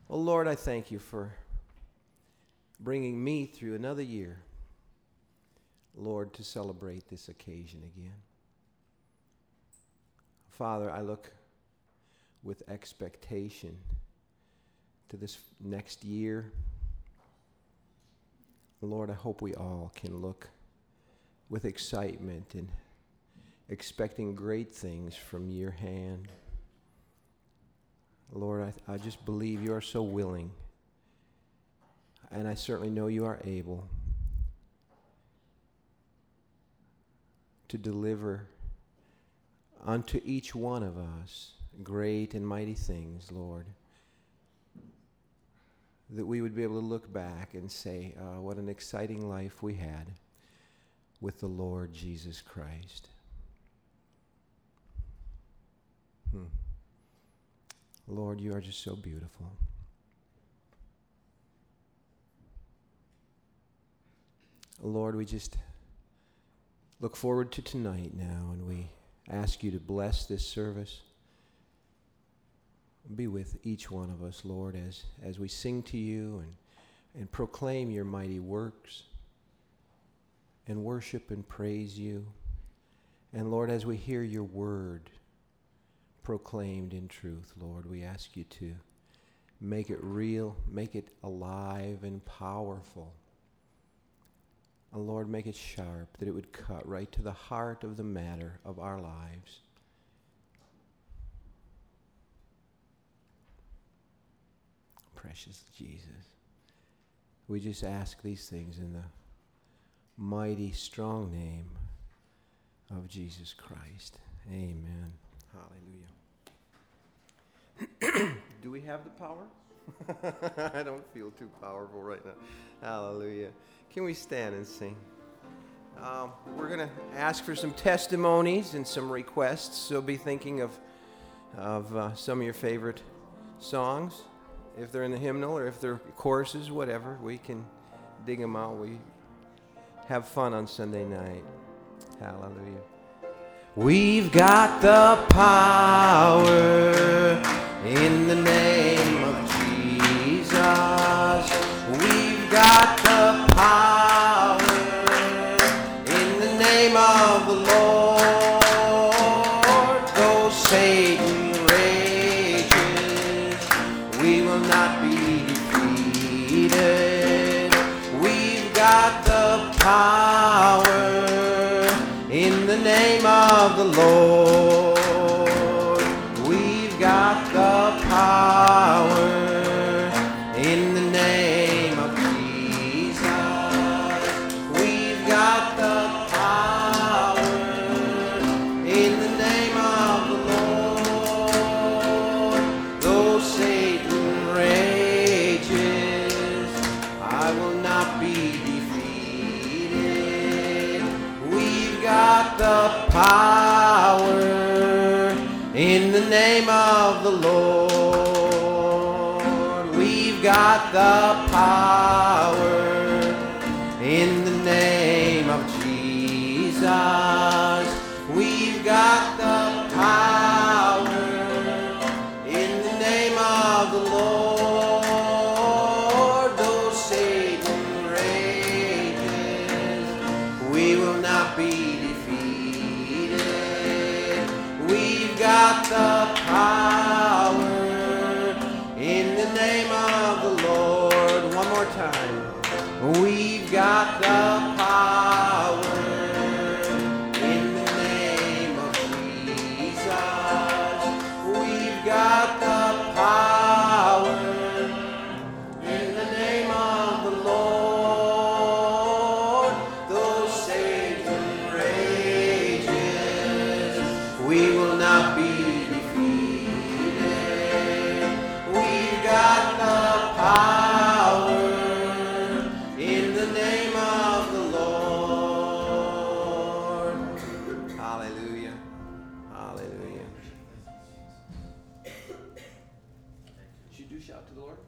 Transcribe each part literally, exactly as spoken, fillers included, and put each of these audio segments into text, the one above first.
Oh, Lord, I thank you for bringing me through another year, Lord, to celebrate this occasion again. Father, I look with expectation to this next year. Lord, I hope we all can look with excitement and expecting great things from your hand. Lord, I, I just believe you are so willing, and I certainly know you are able to deliver unto each one of us great and mighty things, Lord, that we would be able to look back and say, uh, what an exciting life we had with the Lord Jesus Christ. Hmm. Lord, you are just so beautiful. Lord, we just look forward to tonight now, and we ask you to bless this service. Be with each one of us, Lord, as, as we sing to you and, and proclaim your mighty works and worship and praise you. And Lord, as we hear your word proclaimed in truth, Lord, we ask you to make it real, make it alive and powerful. And Lord, make it sharp, that it would cut right to the heart of the matter of our lives. Precious Jesus, we just ask these things in the mighty, strong name of Jesus Christ. Amen. Hallelujah. Do we have the power? I don't feel too powerful right now. Hallelujah. Can we stand and sing? Um, we're going to ask for some testimonies and some requests. So be thinking of, of uh, some of your favorite songs. If they're in the hymnal or if they're choruses, whatever, we can dig them out. We have fun on Sunday night. Hallelujah. We've got the power in the name of Jesus. We've got the power in the name of the Lord. Though Satan rages, we will not be defeated. We've got the power in the name of the Lord. We've got the power in the name of Jesus. We've got the power in the name of the Lord. Though Satan rages, I will not be defeated. We've got the power in the name of the Lord. We've got the power in the name of Jesus. We've got the power in the name of the Lord. Though Satan rages, we will not be defeated. We've got the power in the name of the Lord. One more time. We've got the power in the name of Jesus. We've got the power in the name of the Lord. Though Satan rages, we will not be defeated. We've got the power in the name of the Lord. Hallelujah. Hallelujah. Should you shout to the Lord?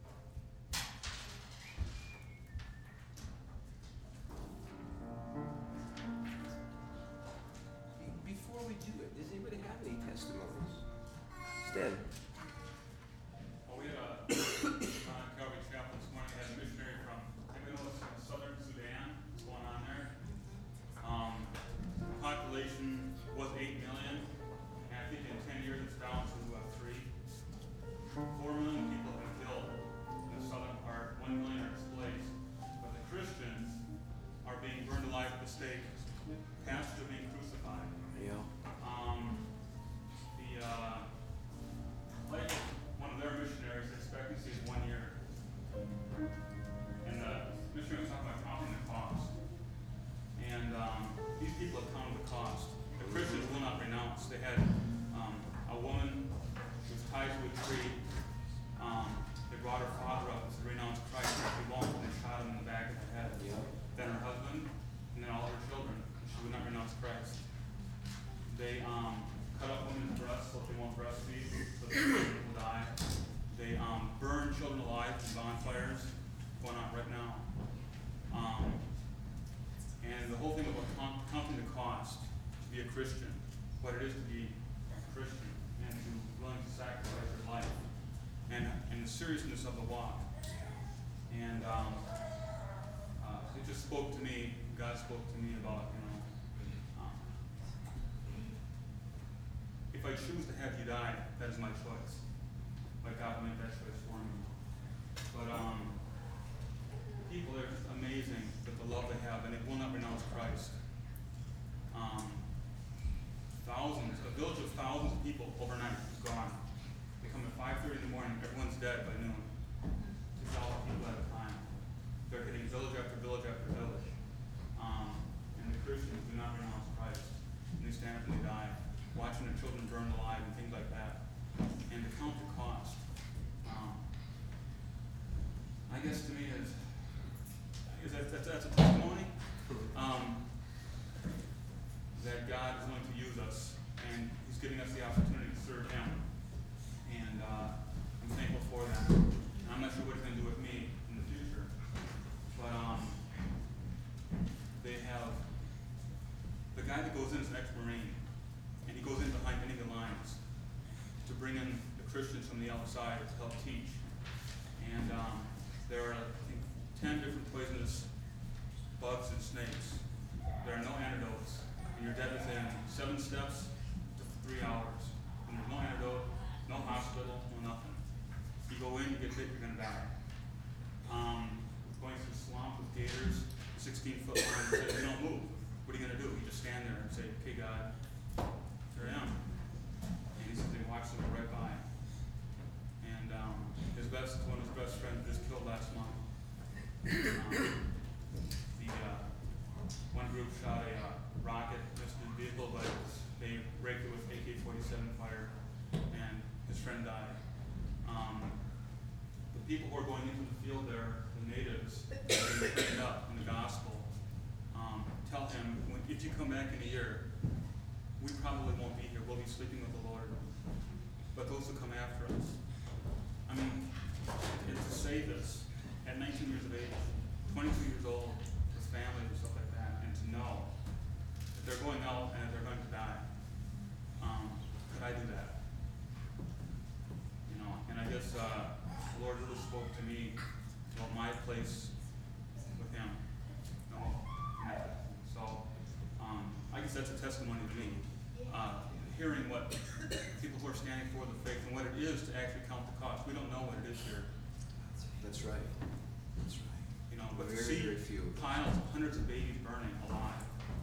Before we do it, does anybody have any testimonies? Stan. Oh, we had a Four million people have been killed in the southern part, one million are displaced. But the Christians are being burned alive at the stake. Pastors are being crucified. Yeah. Um, the uh, like one of their missionaries' expectancy is one year. And the missionary was talking about counting the cost. And um, these people have counted the cost. The Christians will not renounce. They had um, a woman who was tied to a tree. Um, they brought her father up to renounce Christ. She won't, and they shot him in the back of the head. Yeah. Then her husband, and then all her children. And she would not renounce Christ. They um, cut up women's breasts so they won't breastfeed, so the children will die. They um, burn children alive in bonfires, going on right now. Um, and the whole thing about count, counting the cost to be a Christian, what it is to be a Christian, and to be willing to sacrifice your life, and, and the seriousness of the walk. And um, uh, it just spoke to me, God spoke to me about, you know, um, if I choose to have you die, that is my choice. Let God make that choice for me. But um, people are just amazing with the love they have, and they will not renounce Christ. Um, thousands, a village of thousands of people overnight is gone. They come at five thirty in the morning, everyone's dead by noon. two thousand people at a time. They're hitting village after village after village. Um, and the Christians do not renounce Christ. And they stand up and they die, watching their children burn alive and things like that. And to count the cost, um, I guess to me is, is that, that's, that's a testimony um, that God is going to use us, and He's giving us the opportunity to serve Him. And uh, I'm thankful for that. And I'm not sure what He's going to do with me in the future. But um, they have, the guy that goes in is an ex-Marine, and he goes in behind enemy lines to bring in the Christians from the outside to help teach. And um, there are, I think, ten different poisonous bugs and snakes. There are no antidotes. And you're dead within seven steps to three hours. And there's no antidote, no hospital, no nothing. You go in, you get bit, you're going to die. Um, going through swamp with gators, sixteen foot line, says, you don't move. What are you going to do? You just stand there and say, okay, God, here I am. And he says, they watch them go right by. And um, his best, one of his best friends just killed last month. Um, the uh, one group shot a uh, rocket, missed his vehicle, but they raked it with A K forty-seven fire, and his friend died. Um, the people who are going into the field there, the natives, that are being trained up in the gospel, um, tell him, when, if you come back in a year, we probably won't be here. We'll be sleeping with the Lord. But those who come after us, I mean, and to say this at nineteen years of age, twenty-two years old, with families and stuff like that, and to know that they're going out and that they're going to die, um, could I do that? You know, and I guess uh, the Lord really spoke to me about my place with Him. You know, so um, I guess that's a testimony to me. Uh, hearing what people who are standing for the faith and what it is to actually count the cost. We don't know what it is here. That's right. That's right. You know, but very, to see very few. piles, hundreds of babies burning alive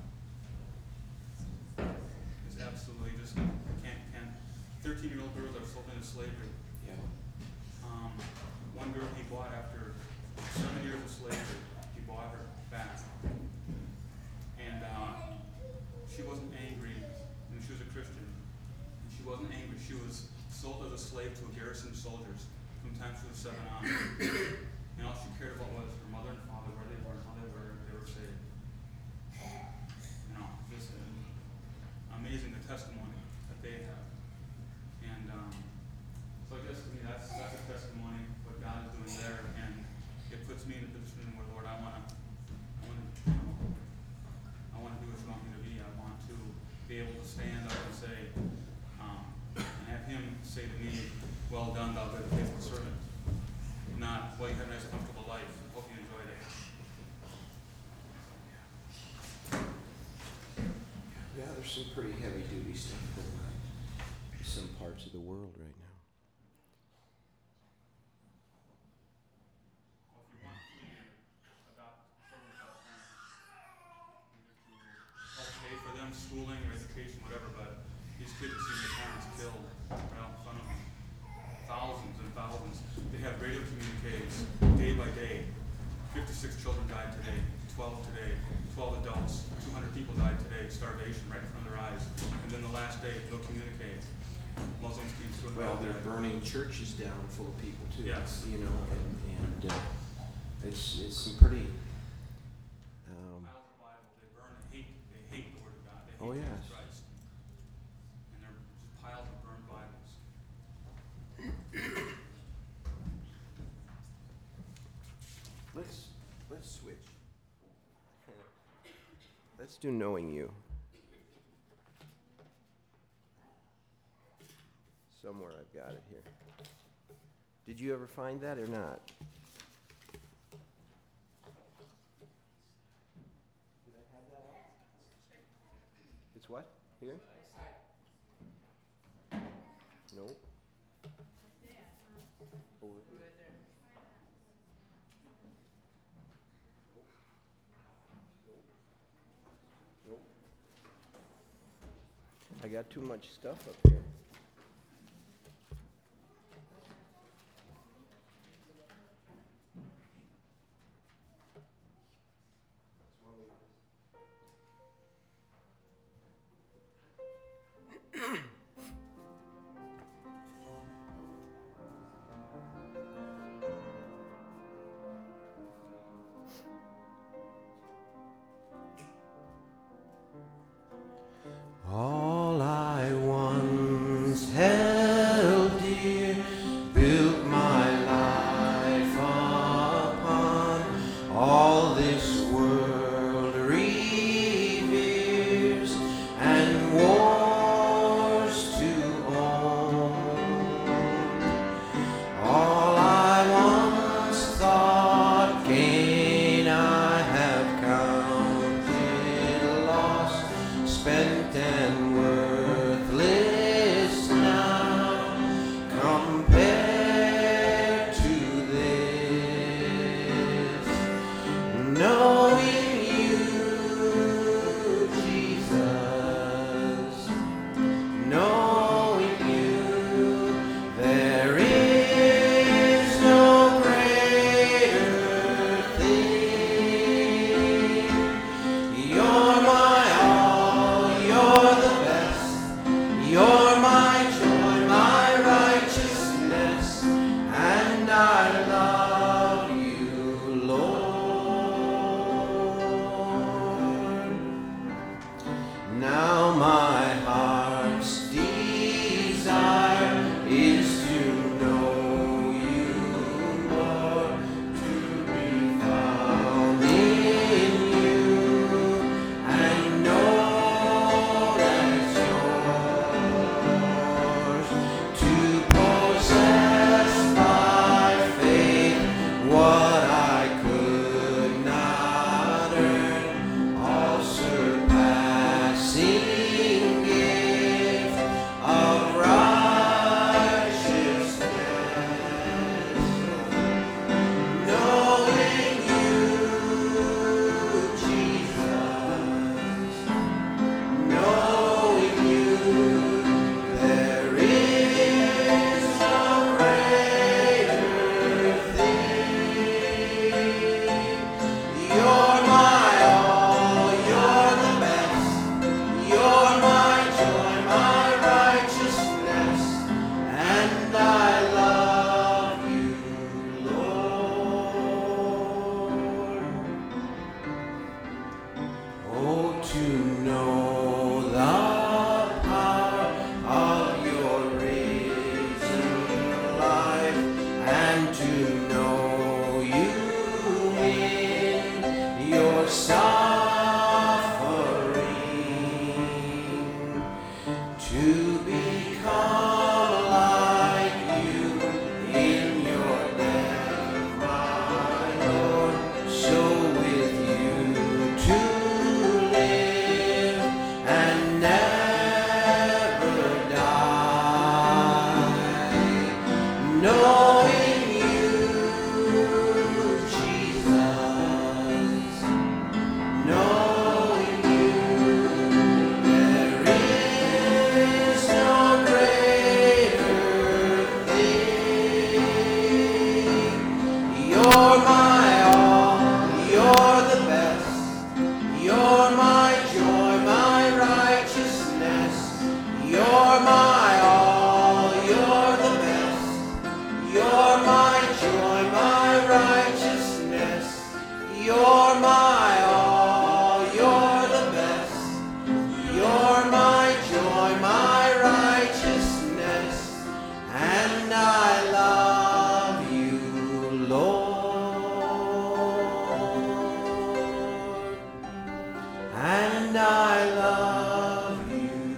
is absolutely just, I can't, can't. thirteen-year-old girls are sold into slavery. Yeah. Um, one girl he bought after seven years of slavery, he bought her back. And uh, she wasn't angry. I mean, she was a Christian. And she wasn't angry. She was sold as a slave to a garrison of soldiers from the time she was seven on. And all she cared about was her mother and father, where they were, and how they were, they were saved. You know, just uh, amazing the testimony that they have. And um, so I guess to me that's that's a testimony what God is doing there, and it puts me in a position where, Lord, I want to, I want to, you know, I want to do what you want me to be. I want to be able to stand up and say, um, and have Him say to me, "Well done, thou good and faithful servant." Not, "Well, you had a nice, comfortable life. Hope you enjoyed it." Yeah, there's some pretty heavy-duty stuff going on in some parts of the world right now. have radio communiques day by day. fifty-six children died today, twelve today, twelve adults, two hundred people died today, starvation right in front of their eyes. And then the last day, no communique. Muslims came through. Well, they're burning churches down full of people too. Yes. You know, and, and uh, it's it's some pretty. Um, Piles of Bible, they burn, they hate, they hate the Word of God. They hate Oh, Jesus yes. Christ. And they're just piles of burned Bibles. let's let's switch. Let's do knowing you. Somewhere I've got it here. Did you ever find that or not? Did I have that up? It's what? Here? Nope. Over here. Nope. I got too much stuff up here. All I once held dear, built my life upon, all this world reveres and wars to own. All I once thought gain I have counted loss, spent and worthless now, compared to this. Knowing you, Jesus, knowing you, there is no greater thing. You're my all, you're the best. You're my joy, my righteousness, and I love you, Lord. Now my heart's desire is to know you more, to be found in you, and know as yours, to possess by faith what I could not earn, all surpassing gift of righteousness. Knowing you, Jesus, knowing you, there is no greater thing. You're my all, you're the best. You're my joy, my righteousness, and I love you, Lord. Oh, to know the power of your risen life, and to know you in your suffering, to become like you in your death, my Lord, so with you to live and never die. Knowing you, Jesus, knowing you, there is no greater thing. You're my all, you're the best. You're my joy, my righteousness, and I love you, Lord. And I love you,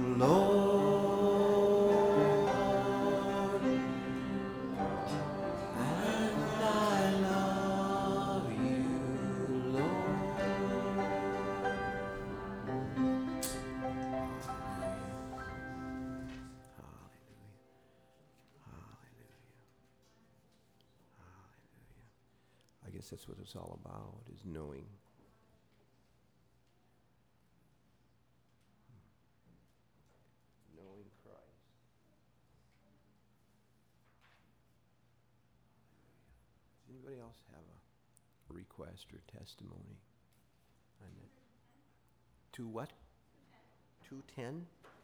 Lord. And I love you, Lord. I guess that's what it's all about, is knowing. Knowing Christ. Does anybody else have a request or testimony on it? Two what? Two ten?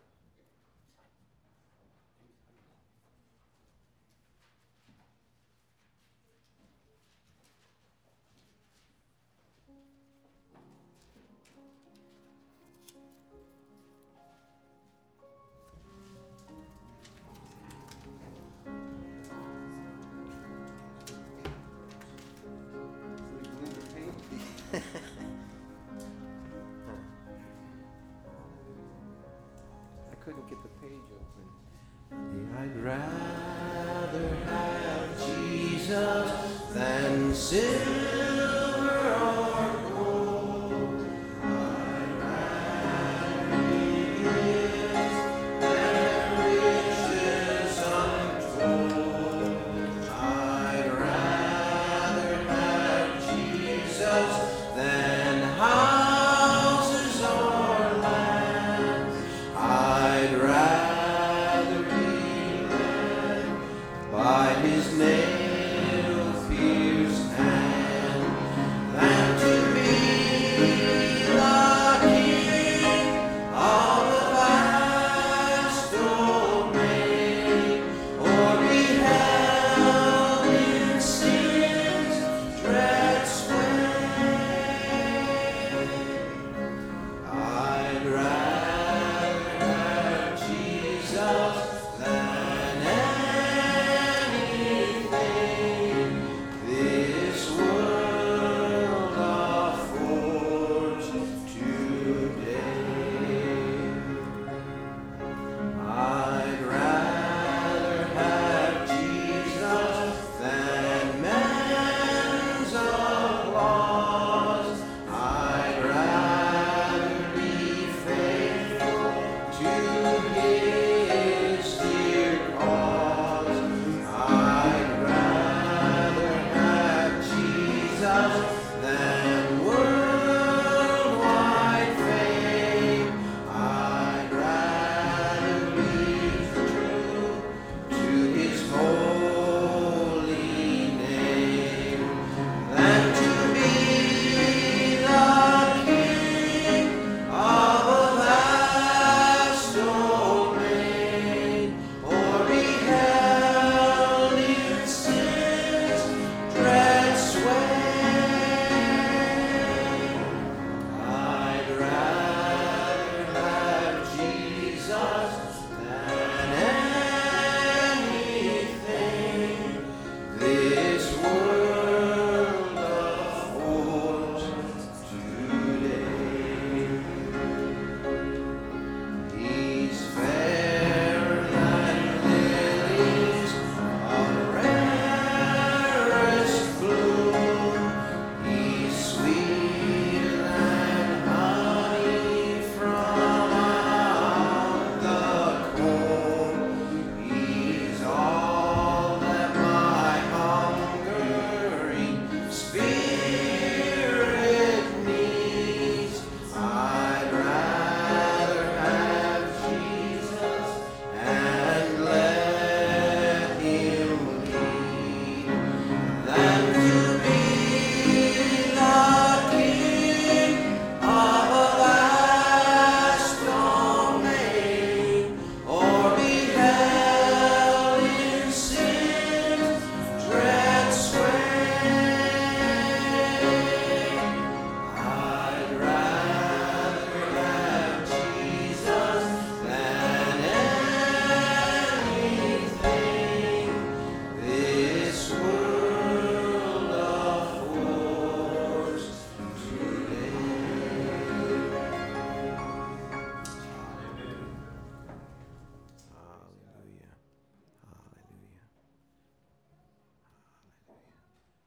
I couldn't get the page open. I'd rather have Jesus than silver or gold. I'd rather be His than riches untold. I'd rather have Jesus than houses or lands. I'd rather be led by His nail-pierced hands.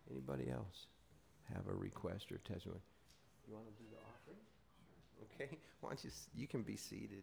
Anybody else have a request or testimony? You want to do the offering? Okay. Why don't you, s- you can be seated.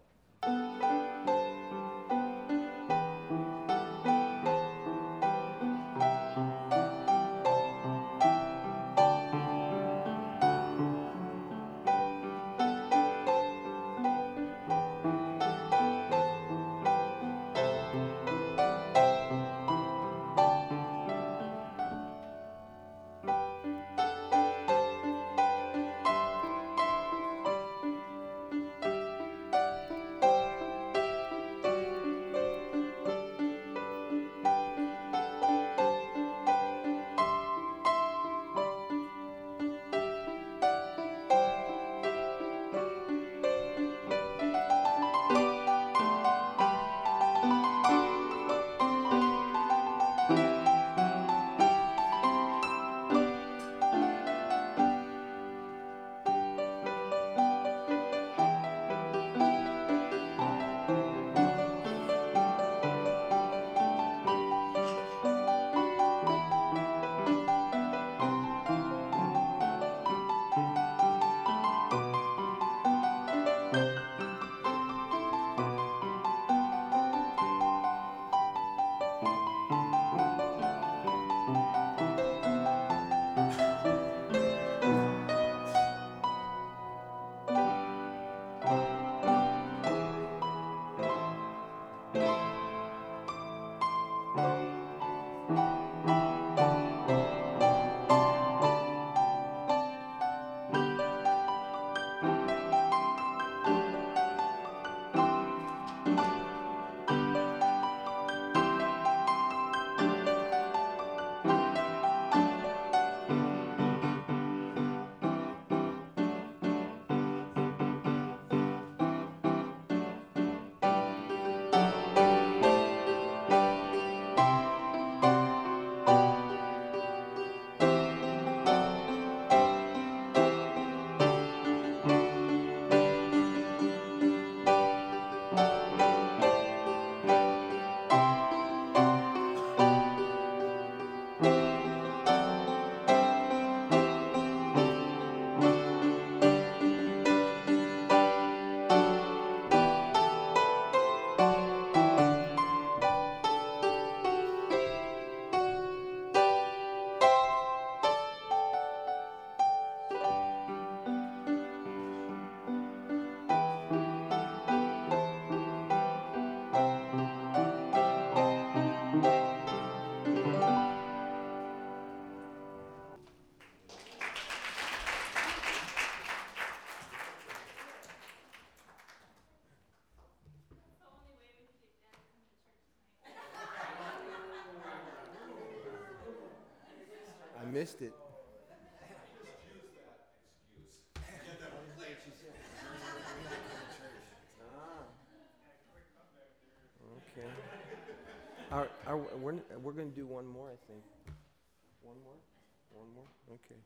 I missed it. Okay. Are, are, we're we're going to do one more, I think. One more? One more? Okay.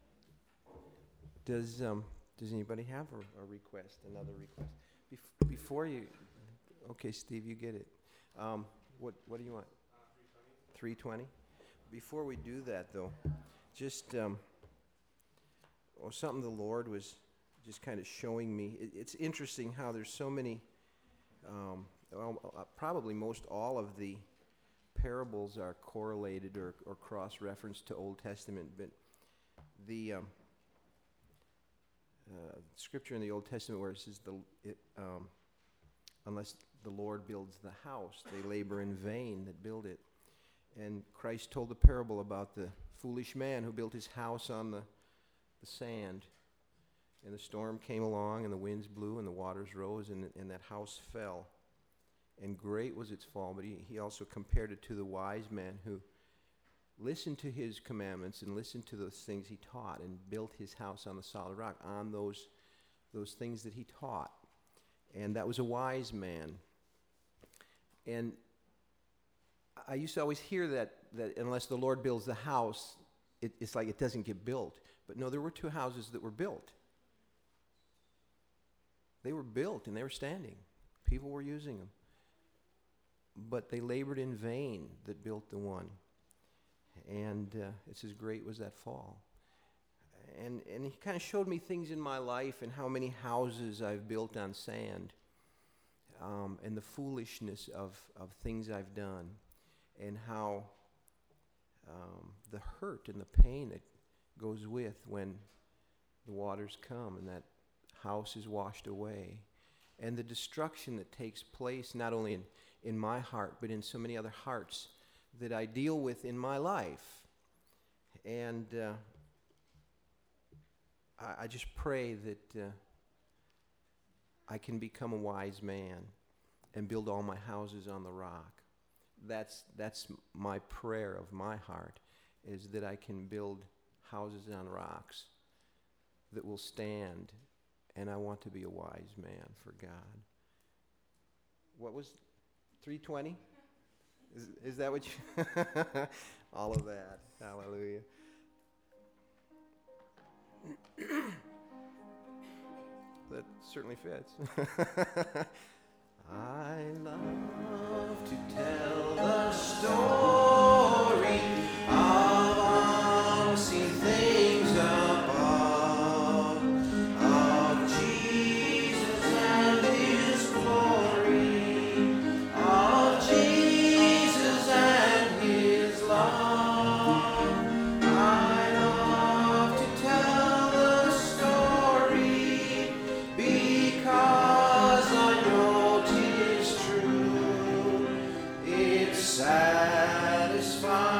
Does um does anybody have a, a request, another request? Bef- before you, okay, Steve, you get it. Um, what what do you want? three twenty. Before we do that, though, just um, oh, something the Lord was just kind of showing me. It, it's interesting how there's so many. Um, well, uh, probably most all of the parables are correlated or, or cross-referenced to Old Testament, but the um, uh, scripture in the Old Testament where it says, the, it, um, unless the Lord builds the house, they labor in vain that build it. And Christ told the parable about the foolish man who built his house on the, the sand. And the storm came along, and the winds blew, and the waters rose, and, and that house fell. And great was its fall, but he, he also compared it to the wise man who listened to his commandments and listened to those things he taught and built his house on the solid rock, on those, those things that he taught. And that was a wise man. And I used to always hear that, that unless the Lord builds the house, it, it's like it doesn't get built. But no, there were two houses that were built. They were built and they were standing. People were using them. But they labored in vain that built the one. And uh, it says, great was that fall. And, and he kind of showed me things in my life and how many houses I've built on sand, um, and the foolishness of, of things I've done, and how um, the hurt and the pain that goes with when the waters come and that house is washed away, and the destruction that takes place not only in, in my heart but in so many other hearts that I deal with in my life. And uh, I, I just pray that uh, I can become a wise man and build all my houses on the rock. That's that's my prayer of my heart, is that I can build houses on rocks that will stand, and I want to be a wise man for God. What was three twenty? Is, is that what you... All of that. Hallelujah. That certainly fits. I love to tell the story of unseen things above, of Jesus and His glory, of Jesus and His love. I love to tell the story because I know 'tis true. It satisfies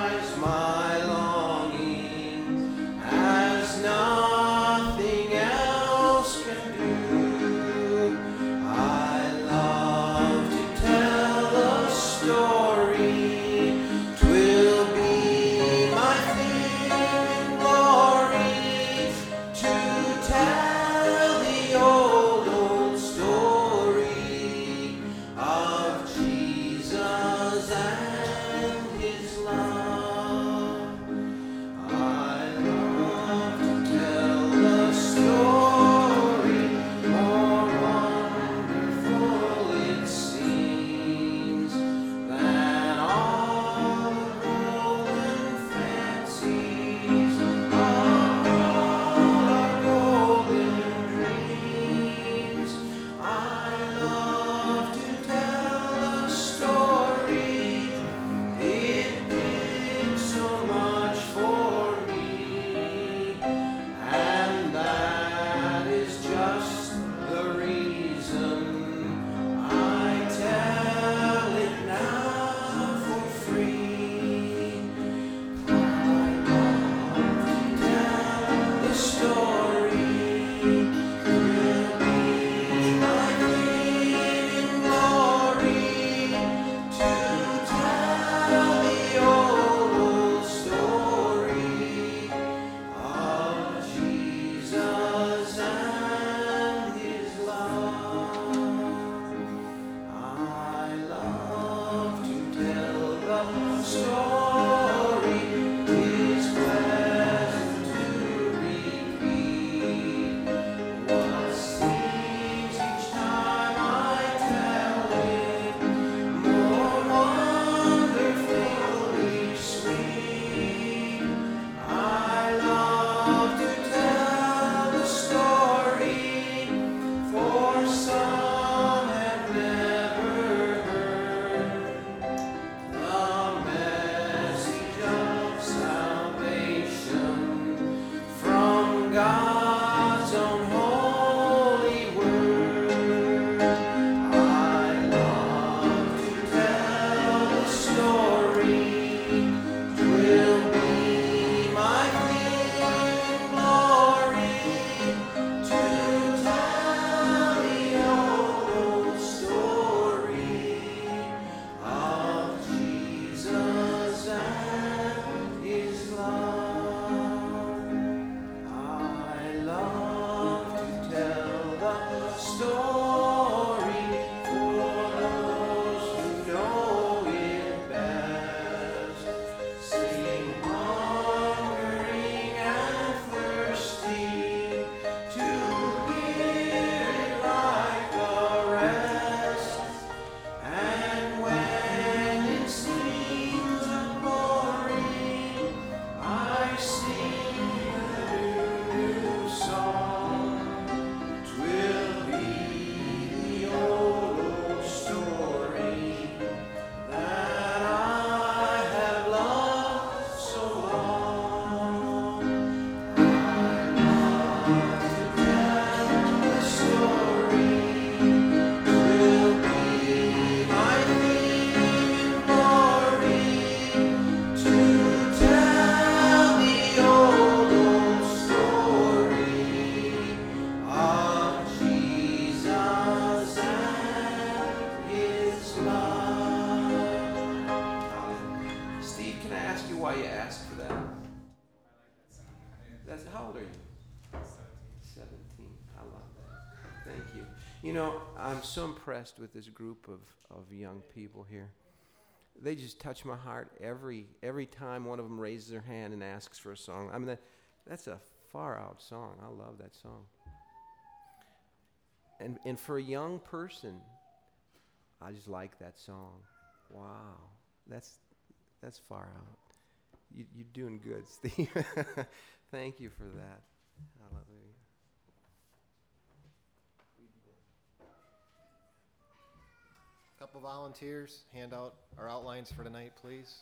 ask for that? That's, how old are you? seventeen. I love that. Thank you. You know, I'm so impressed with this group of, of young people here. They just touch my heart every every time one of them raises their hand and asks for a song. I mean, that, that's a far out song. I love that song. And and for a young person, I just like that song. Wow, that's that's far out. You, you're doing good, Steve. Thank you for that. Hallelujah. Couple volunteers, hand out our outlines for tonight, please.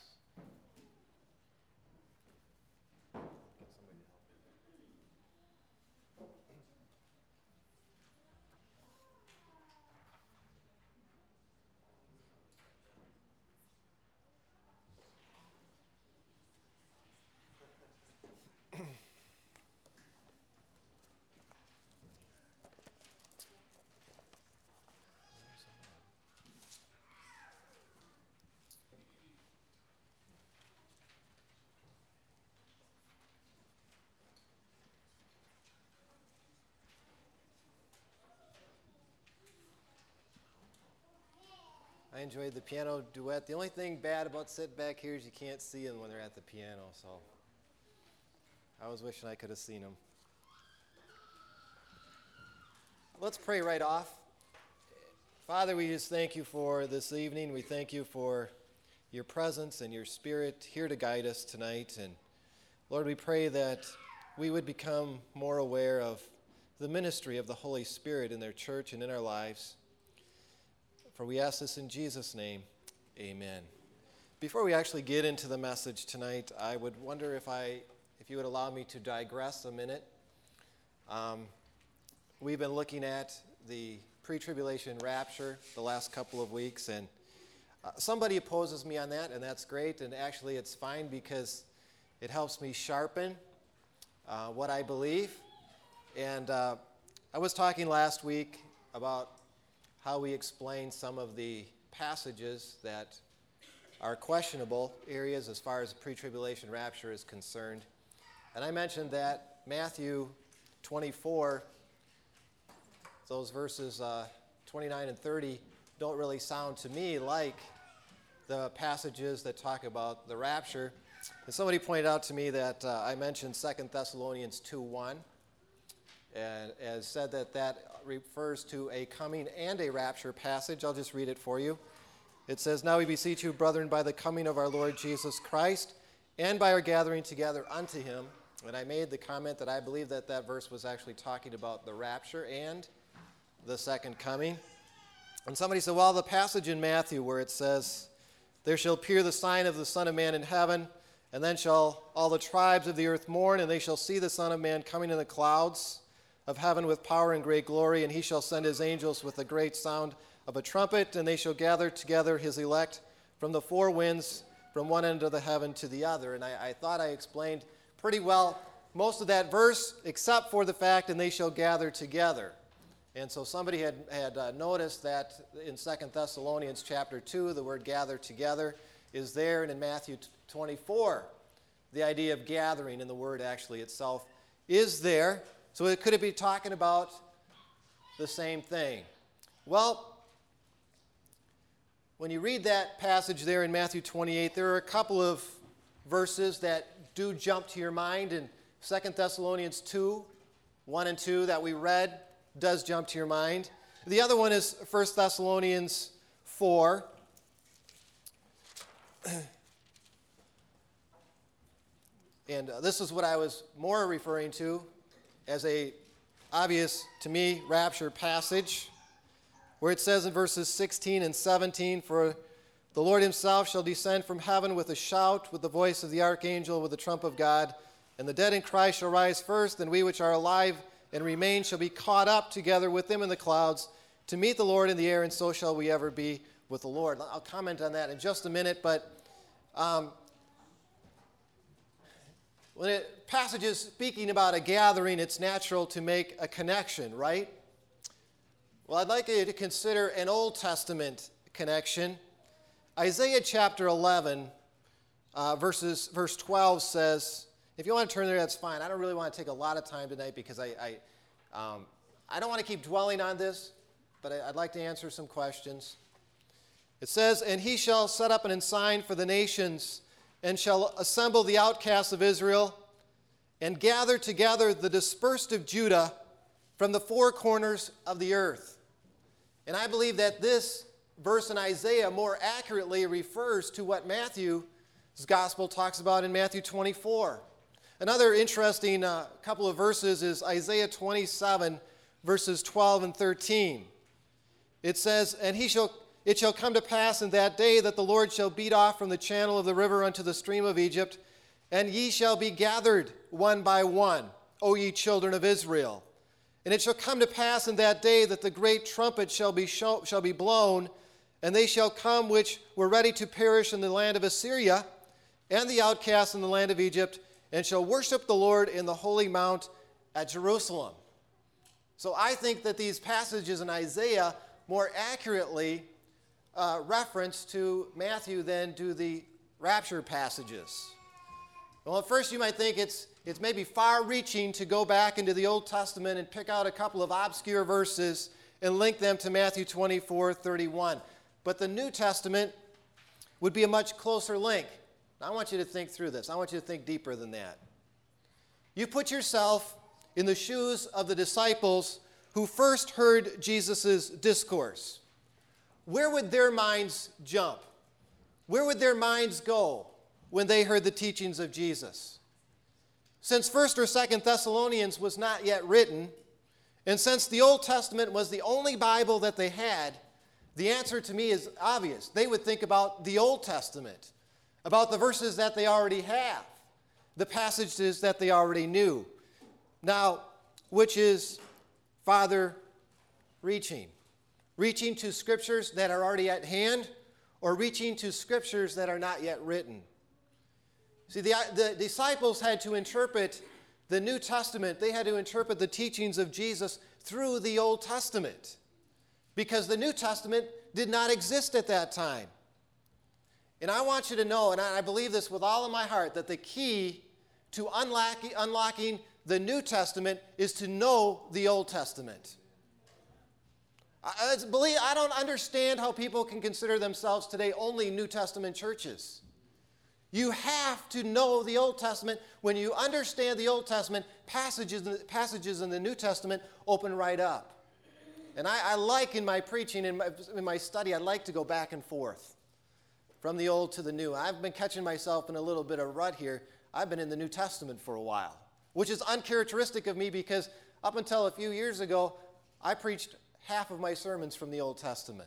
I enjoyed the piano duet. The only thing bad about sitting back here is you can't see them when they're at the piano, so I was wishing I could have seen them. Let's pray right off. Father, we just thank you for this evening. We thank you for your presence and your spirit here to guide us tonight. And Lord, we pray that we would become more aware of the ministry of the Holy Spirit in their church and in our lives. For we ask this in Jesus' name, amen. Before we actually get into the message tonight, I would wonder if I, if you would allow me to digress a minute. Um, we've been looking at the pre-tribulation rapture the last couple of weeks, and uh, somebody opposes me on that, and that's great, and actually it's fine because it helps me sharpen uh, what I believe. And uh, I was talking last week about how we explain some of the passages that are questionable areas as far as the pre-tribulation rapture is concerned. And I mentioned that Matthew twenty-four, those verses uh, twenty-nine and thirty, don't really sound to me like the passages that talk about the rapture. And somebody pointed out to me that uh, I mentioned Second Thessalonians two one, and as said that that refers to a coming and a rapture passage. I'll just read it for you. It says, "Now we beseech you, brethren, by the coming of our Lord Jesus Christ, and by our gathering together unto him." And I made the comment that I believe that that verse was actually talking about the rapture and the second coming. And somebody said, well, the passage in Matthew where it says, "There shall appear the sign of the Son of Man in heaven, and then shall all the tribes of the earth mourn, and they shall see the Son of Man coming in the clouds of heaven with power and great glory, and he shall send his angels with a great sound of a trumpet, and they shall gather together his elect from the four winds, from one end of the heaven to the other." And I, I thought I explained pretty well most of that verse, except for the fact, "and they shall gather together." And so somebody had, had uh, noticed that in Second Thessalonians chapter two, the word "gather together" is there, and in Matthew twenty-four, the idea of gathering in the word actually itself is there. So it could it be talking about the same thing? Well, when you read that passage there in Matthew twenty-eight, there are a couple of verses that do jump to your mind. In Second Thessalonians two, one and two that we read does jump to your mind. The other one is First Thessalonians four. And uh, this is what I was more referring to as a obvious, to me, rapture passage, where it says in verses sixteen and seventeen, "For the Lord himself shall descend from heaven with a shout, with the voice of the archangel, with the trump of God, and the dead in Christ shall rise first, and we which are alive and remain shall be caught up together with them in the clouds to meet the Lord in the air, and so shall we ever be with the Lord." I'll comment on that in just a minute, but um, when it, passages speaking about a gathering, it's natural to make a connection, right? Well, I'd like you to consider an Old Testament connection. Isaiah chapter eleven uh, verses, verse twelve says, if you want to turn there, that's fine. I don't really want to take a lot of time tonight because I, I, um, I don't want to keep dwelling on this, but I, I'd like to answer some questions. It says, and he shall set up an ensign for the nations, and shall assemble the outcasts of Israel, and gather together the dispersed of Judah from the four corners of the earth. And I believe that this verse in Isaiah more accurately refers to what Matthew's gospel talks about in Matthew twenty-four. Another interesting uh, couple of verses is Isaiah twenty-seven, verses twelve and thirteen. It says, and he shall, it shall come to pass in that day that the Lord shall beat off from the channel of the river unto the stream of Egypt, and ye shall be gathered one by one, O ye children of Israel. And it shall come to pass in that day that the great trumpet shall be, show, shall be blown, and they shall come which were ready to perish in the land of Assyria, and the outcasts in the land of Egypt, and shall worship the Lord in the holy mount at Jerusalem. So I think that these passages in Isaiah more accurately uh, reference to Matthew than do the rapture passages. Well, at first you might think it's, it's maybe far-reaching to go back into the Old Testament and pick out a couple of obscure verses and link them to Matthew twenty-four thirty-one. But the New Testament would be a much closer link. Now, I want you to think through this. I want you to think deeper than that. You put yourself in the shoes of the disciples who first heard Jesus' discourse. Where would their minds jump? Where would their minds go when they heard the teachings of Jesus? Since First or Second Thessalonians was not yet written, and since the Old Testament was the only Bible that they had, the answer to me is obvious. They would think about the Old Testament, about the verses that they already have, the passages that they already knew. Now, which is farther reaching? Reaching to scriptures that are already at hand, or reaching to scriptures that are not yet written? See, the, the disciples had to interpret the New Testament. They had to interpret the teachings of Jesus through the Old Testament, because the New Testament did not exist at that time. And I want you to know, and I believe this with all of my heart, that the key to unlocking, unlocking the New Testament is to know the Old Testament. I, believe, I don't understand how people can consider themselves today only New Testament churches. You have to know the Old Testament. When you understand the Old Testament, passages, passages in the New Testament open right up. And I, I like in my preaching, in my, in my study, I like to go back and forth from the Old to the New. I've been catching myself in a little bit of rut here. I've been in the New Testament for a while, which is uncharacteristic of me because up until a few years ago, I preached half of my sermons from the Old Testament.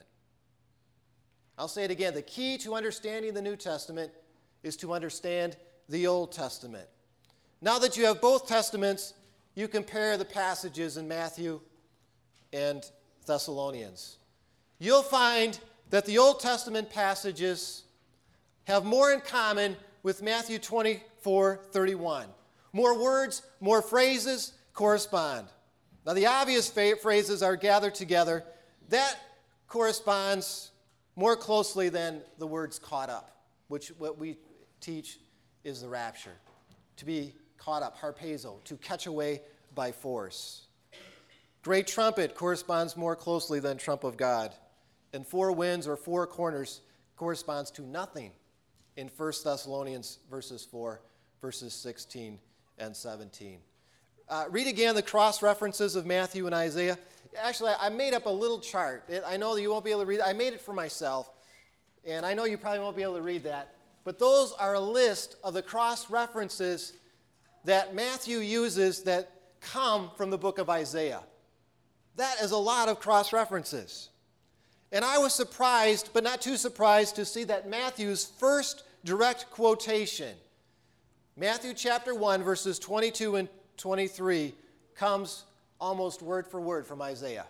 I'll say it again. The key to understanding the New Testament is to understand the Old Testament. Now that you have both Testaments, you compare the passages in Matthew and Thessalonians. You'll find that the Old Testament passages have more in common with Matthew twenty-four thirty-one. More words, more phrases correspond. Now, the obvious phrases are gathered together. That corresponds more closely than the words caught up, which what we teach is the rapture. To be caught up, harpazo, to catch away by force. Great trumpet corresponds more closely than trump of God. And four winds or four corners corresponds to nothing in First Thessalonians verses four, verses sixteen and seventeen. Uh, read again the cross-references of Matthew and Isaiah. Actually, I made up a little chart. It, I know that you won't be able to read it. I made it for myself, and I know you probably won't be able to read that. But those are a list of the cross-references that Matthew uses that come from the book of Isaiah. That is a lot of cross-references. And I was surprised, but not too surprised, to see that Matthew's first direct quotation, Matthew chapter one, verses twenty-two and twenty-three, comes almost word for word from Isaiah.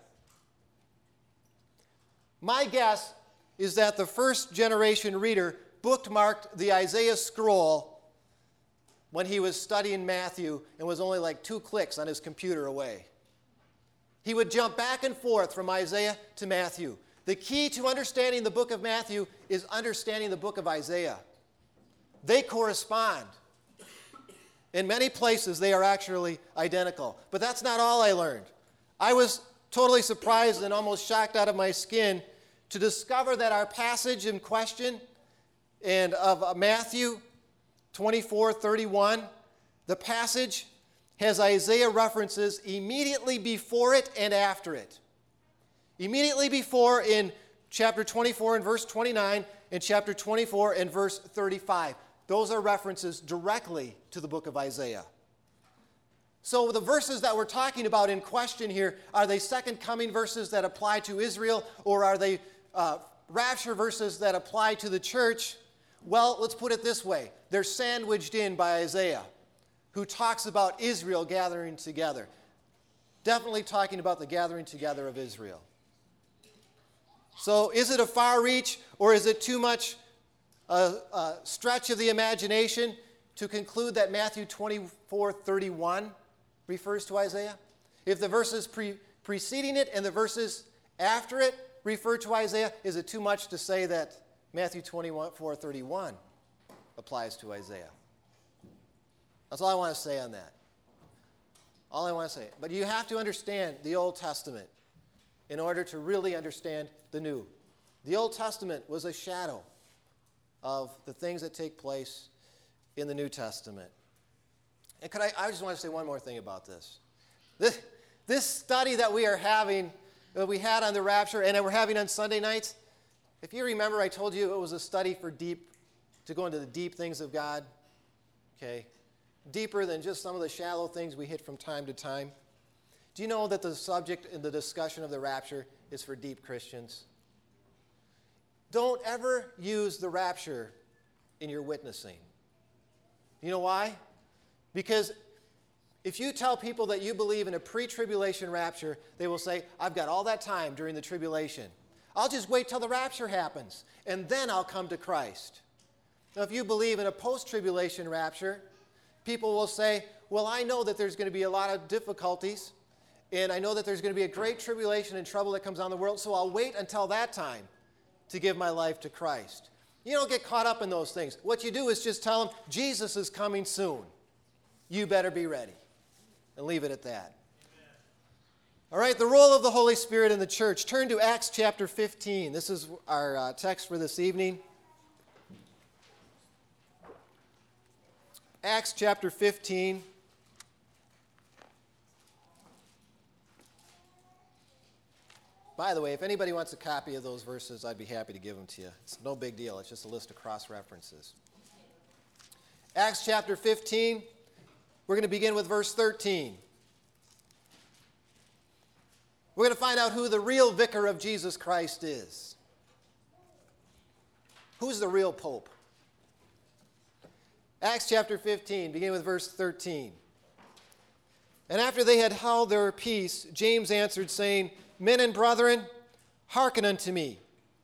My guess is that the first generation reader bookmarked the Isaiah scroll when he was studying Matthew and was only like two clicks on his computer away. He would jump back and forth from Isaiah to Matthew. The key to understanding the book of Matthew is understanding the book of Isaiah. they correspond. In many places, they are actually identical. But that's not all I learned. I was totally surprised and almost shocked out of my skin to discover that our passage in question and of Matthew twenty-four thirty-one, the passage has Isaiah references immediately before it and after it. Immediately before in chapter twenty-four and verse twenty-nine, and chapter twenty-four and verse thirty-five. Those are references directly to the book of Isaiah. So the verses that we're talking about in question here, are they second coming verses that apply to Israel, or are they uh, rapture verses that apply to the church? Well, let's put it this way. They're sandwiched in by Isaiah, who talks about Israel gathering together. Definitely talking about the gathering together of Israel. So is it a far reach, or is it too much a, a stretch of the imagination to conclude that Matthew twenty-four thirty-one refers to Isaiah? If the verses pre- preceding it and the verses after it refer to Isaiah, is it too much to say that Matthew twenty-four thirty-one applies to Isaiah? That's all I want to say on that. All I want to say. But you have to understand the Old Testament in order to really understand the New. The Old Testament was a shadow of the things that take place in the New Testament. And could I, I just want to say one more thing about this. This, this study that we are having, that we had on the rapture, and that we're having on Sunday nights, if you remember, I told you it was a study for deep, to go into the deep things of God. Okay? Deeper than just some of the shallow things we hit from time to time. Do you know that the subject in the discussion of the rapture is for deep Christians? Don't ever use the rapture in your witnessing. You know why? Because if you tell people that you believe in a pre-tribulation rapture, they will say, I've got all that time during the tribulation. I'll just wait till the rapture happens, and then I'll come to Christ. Now, if you believe in a post-tribulation rapture, people will say, well, I know that there's going to be a lot of difficulties, and I know that there's going to be a great tribulation and trouble that comes on the world, so I'll wait until that time to give my life to Christ. You don't get caught up in those things. What you do is just tell them, Jesus is coming soon. You better be ready. And leave it at that. All right, the role of the Holy Spirit in the church. Turn to Acts chapter fifteen. This is our uh, text for this evening. Acts chapter fifteen. By the way, if anybody wants a copy of those verses, I'd be happy to give them to you. It's no big deal. It's just a list of cross-references. Acts chapter fifteen. We're going to begin with verse thirteen. We're going to find out who the real vicar of Jesus Christ is. Who's the real pope? Acts chapter fifteen, beginning with verse thirteen. And after they had held their peace, James answered, saying, Men and brethren, hearken unto me.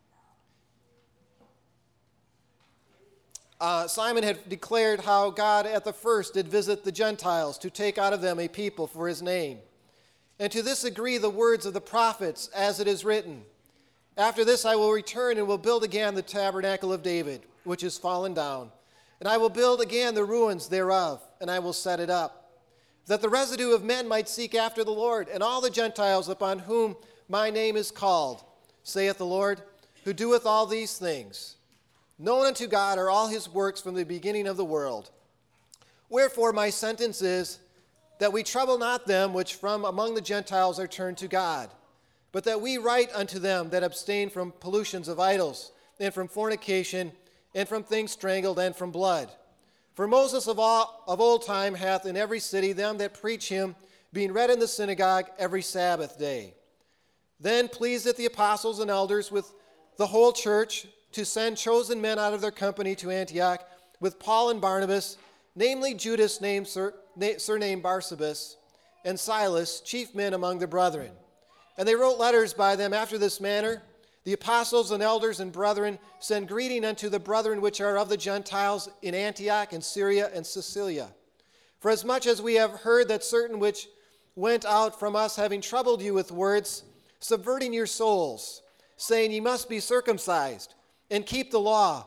Uh, Simon had declared how God at the first did visit the Gentiles to take out of them a people for his name. And to this agree the words of the prophets, as it is written, After this I will return and will build again the tabernacle of David, which is fallen down. And I will build again the ruins thereof, and I will set it up, that the residue of men might seek after the Lord, and all the Gentiles upon whom my name is called, saith the Lord, who doeth all these things. Known unto God are all his works from the beginning of the world. Wherefore my sentence is, that we trouble not them which from among the Gentiles are turned to God, but that we write unto them that abstain from pollutions of idols, and from fornication, and from things strangled, and from blood. For Moses of, all, of old time hath in every city them that preach him, being read in the synagogue every Sabbath day. Then pleased it the apostles and elders with the whole church to send chosen men out of their company to Antioch with Paul and Barnabas, namely Judas, named sur, na, surnamed Barsabas, and Silas, chief men among the brethren. And they wrote letters by them after this manner. The apostles and elders and brethren send greeting unto the brethren which are of the Gentiles in Antioch and Syria and Cilicia. For as much as we have heard that certain which went out from us, having troubled you with words, subverting your souls, saying ye must be circumcised, and keep the law,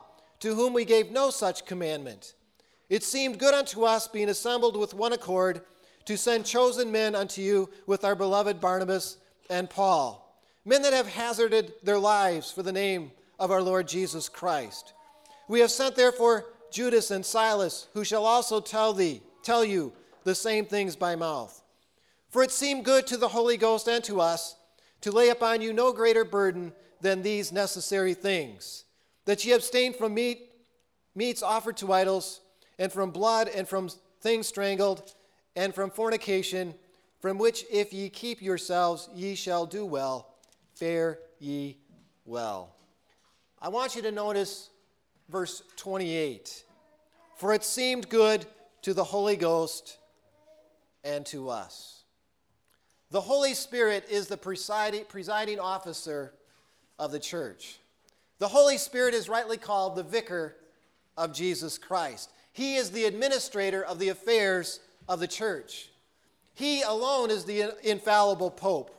to whom we gave no such commandment. It seemed good unto us, being assembled with one accord, to send chosen men unto you with our beloved Barnabas and Paul, men that have hazarded their lives for the name of our Lord Jesus Christ. We have sent therefore Judas and Silas, who shall also tell thee, tell you the same things by mouth. For it seemed good to the Holy Ghost and to us to lay upon you no greater burden than these necessary things, that ye abstain from meat, meats offered to idols, and from blood, and from things strangled, and from fornication, from which if ye keep yourselves, ye shall do well. Fare ye well. I want you to notice verse twenty-eight. For it seemed good to the Holy Ghost and to us. The Holy Spirit is the presiding, presiding officer of the church. The Holy Spirit is rightly called the vicar of Jesus Christ. He is the administrator of the affairs of the church. He alone is the infallible pope.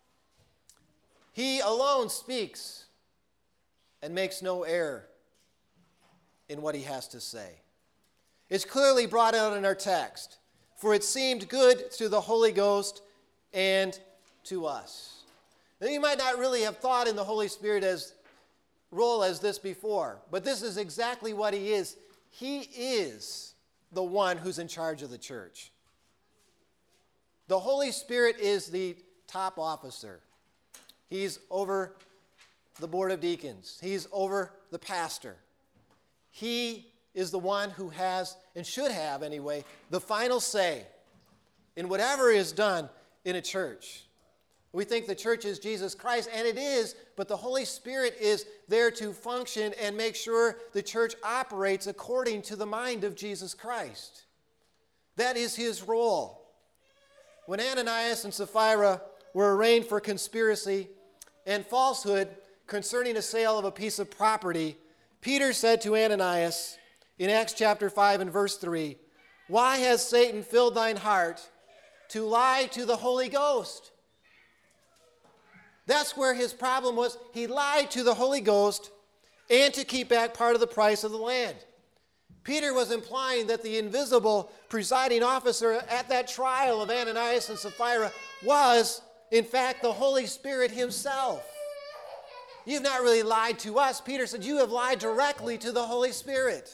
He alone speaks and makes no error in what he has to say. It's clearly brought out in our text. For it seemed good to the Holy Ghost and to us. Now, you might not really have thought in the Holy Spirit as role as this before, but this is exactly what he is. He is the one who's in charge of the church. The Holy Spirit is the top officer. He's over the board of deacons. He's over the pastor. He is the one who has, and should have anyway, the final say in whatever is done in a church. We think the church is Jesus Christ, and it is, but the Holy Spirit is there to function and make sure the church operates according to the mind of Jesus Christ. That is his role. When Ananias and Sapphira were arraigned for conspiracy and falsehood concerning a sale of a piece of property, Peter said to Ananias in Acts chapter five and verse three, "Why has Satan filled thine heart to lie to the Holy Ghost?" That's where his problem was. He lied to the Holy Ghost and to keep back part of the price of the land. Peter was implying that the invisible presiding officer at that trial of Ananias and Sapphira was, in fact, the Holy Spirit himself. You've not really lied to us. Peter said, you have lied directly to the Holy Spirit.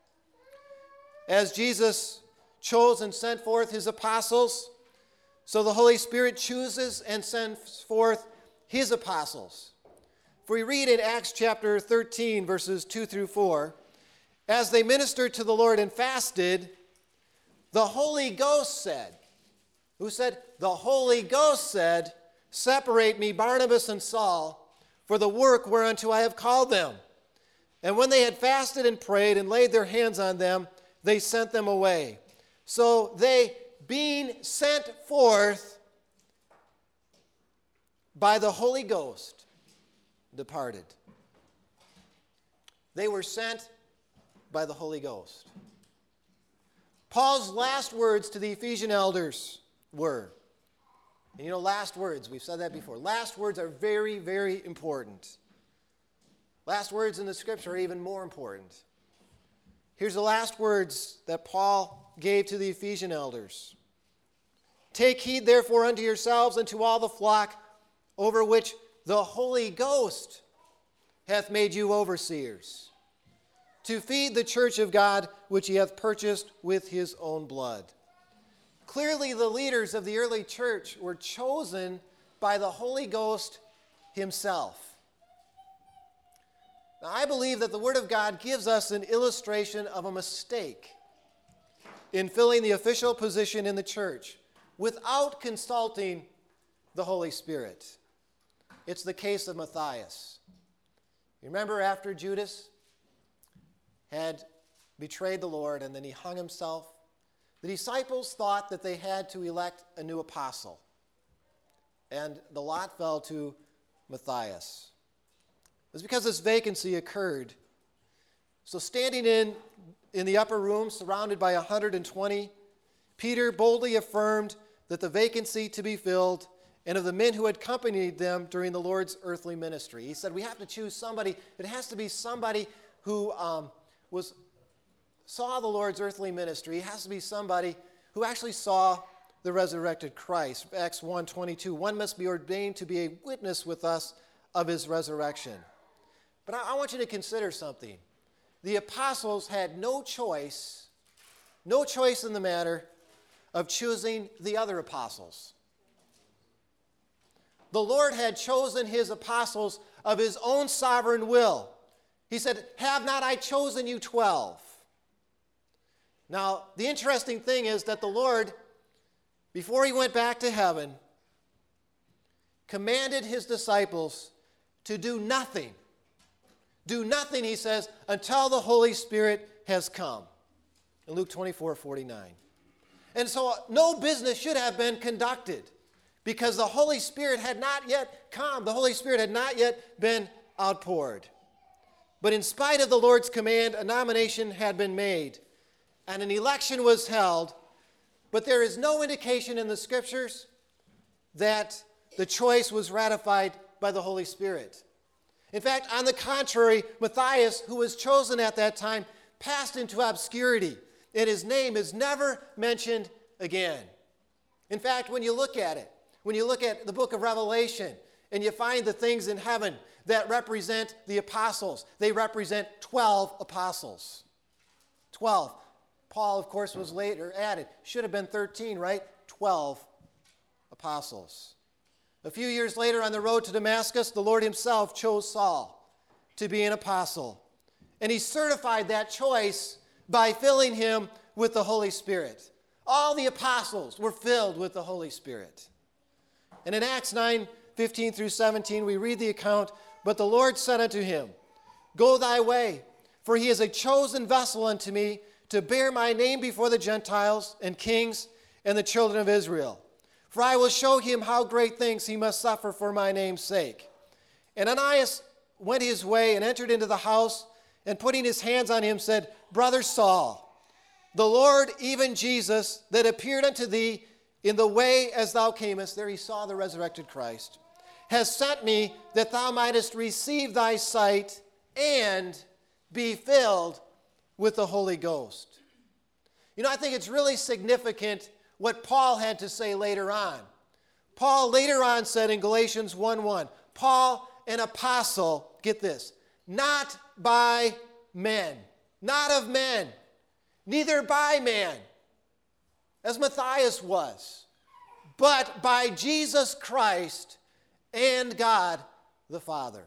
As Jesus chose and sent forth his apostles, so the Holy Spirit chooses and sends forth his apostles. For we read in Acts chapter thirteen, verses two through four, as they ministered to the Lord and fasted, the Holy Ghost said, who said? The Holy Ghost said, "Separate me, Barnabas and Saul, for the work whereunto I have called them." And when they had fasted and prayed and laid their hands on them, they sent them away. So they, being sent forth by the Holy Ghost, departed. They were sent by the Holy Ghost. Paul's last words to the Ephesian elders were, and you know, last words, we've said that before. Last words are very, very important. Last words in the scripture are even more important. Here's the last words that Paul gave to the Ephesian elders. "Take heed therefore unto yourselves and to all the flock over which the Holy Ghost hath made you overseers, to feed the church of God which he hath purchased with his own blood." Clearly, the leaders of the early church were chosen by the Holy Ghost himself. Now, I believe that the Word of God gives us an illustration of a mistake in filling the official position in the church without consulting the Holy Spirit. It's the case of Matthias. Remember, after Judas had betrayed the Lord and then he hung himself, the disciples thought that they had to elect a new apostle. And the lot fell to Matthias. It was because this vacancy occurred. So standing in, in the upper room, surrounded by one hundred twenty, Peter boldly affirmed that the vacancy to be filled and of the men who had accompanied them during the Lord's earthly ministry. He said, we have to choose somebody. It has to be somebody who um, was saw the Lord's earthly ministry has to be somebody who actually saw the resurrected Christ. Acts one twenty-two, one must be ordained to be a witness with us of his resurrection. But I, I want you to consider something. The apostles had no choice, no choice in the matter of choosing the other apostles. The Lord had chosen his apostles of his own sovereign will. He said, have not I chosen you twelve? Now, the interesting thing is that the Lord, before he went back to heaven, commanded his disciples to do nothing. Do nothing, he says, until the Holy Spirit has come. In Luke twenty-four forty-nine. And so no business should have been conducted because the Holy Spirit had not yet come. The Holy Spirit had not yet been outpoured. But in spite of the Lord's command, a nomination had been made and an election was held. But there is no indication in the Scriptures that the choice was ratified by the Holy Spirit. In fact, on the contrary, Matthias, who was chosen at that time, passed into obscurity, and his name is never mentioned again. In fact, when you look at it, when you look at the book of Revelation, and you find the things in heaven that represent the apostles, they represent twelve apostles. twelve. Paul, of course, was later added. Should have been thirteen, right? twelve apostles. A few years later, on the road to Damascus, the Lord himself chose Saul to be an apostle. And he certified that choice by filling him with the Holy Spirit. All the apostles were filled with the Holy Spirit. And in Acts nine fifteen through seventeen, we read the account, but the Lord said unto him, go thy way, for he is a chosen vessel unto me to bear my name before the Gentiles and kings and the children of Israel. For I will show him how great things he must suffer for my name's sake. And Ananias went his way and entered into the house, and putting his hands on him said, Brother Saul, the Lord, even Jesus, that appeared unto thee in the way as thou camest, there he saw the resurrected Christ, has sent me that thou mightest receive thy sight and be filled with the Holy Ghost. You know, I think it's really significant what Paul had to say later on. Paul later on said in Galatians one one, Paul, an apostle, get this, not by men, not of men, neither by man, as Matthias was, but by Jesus Christ and God the Father,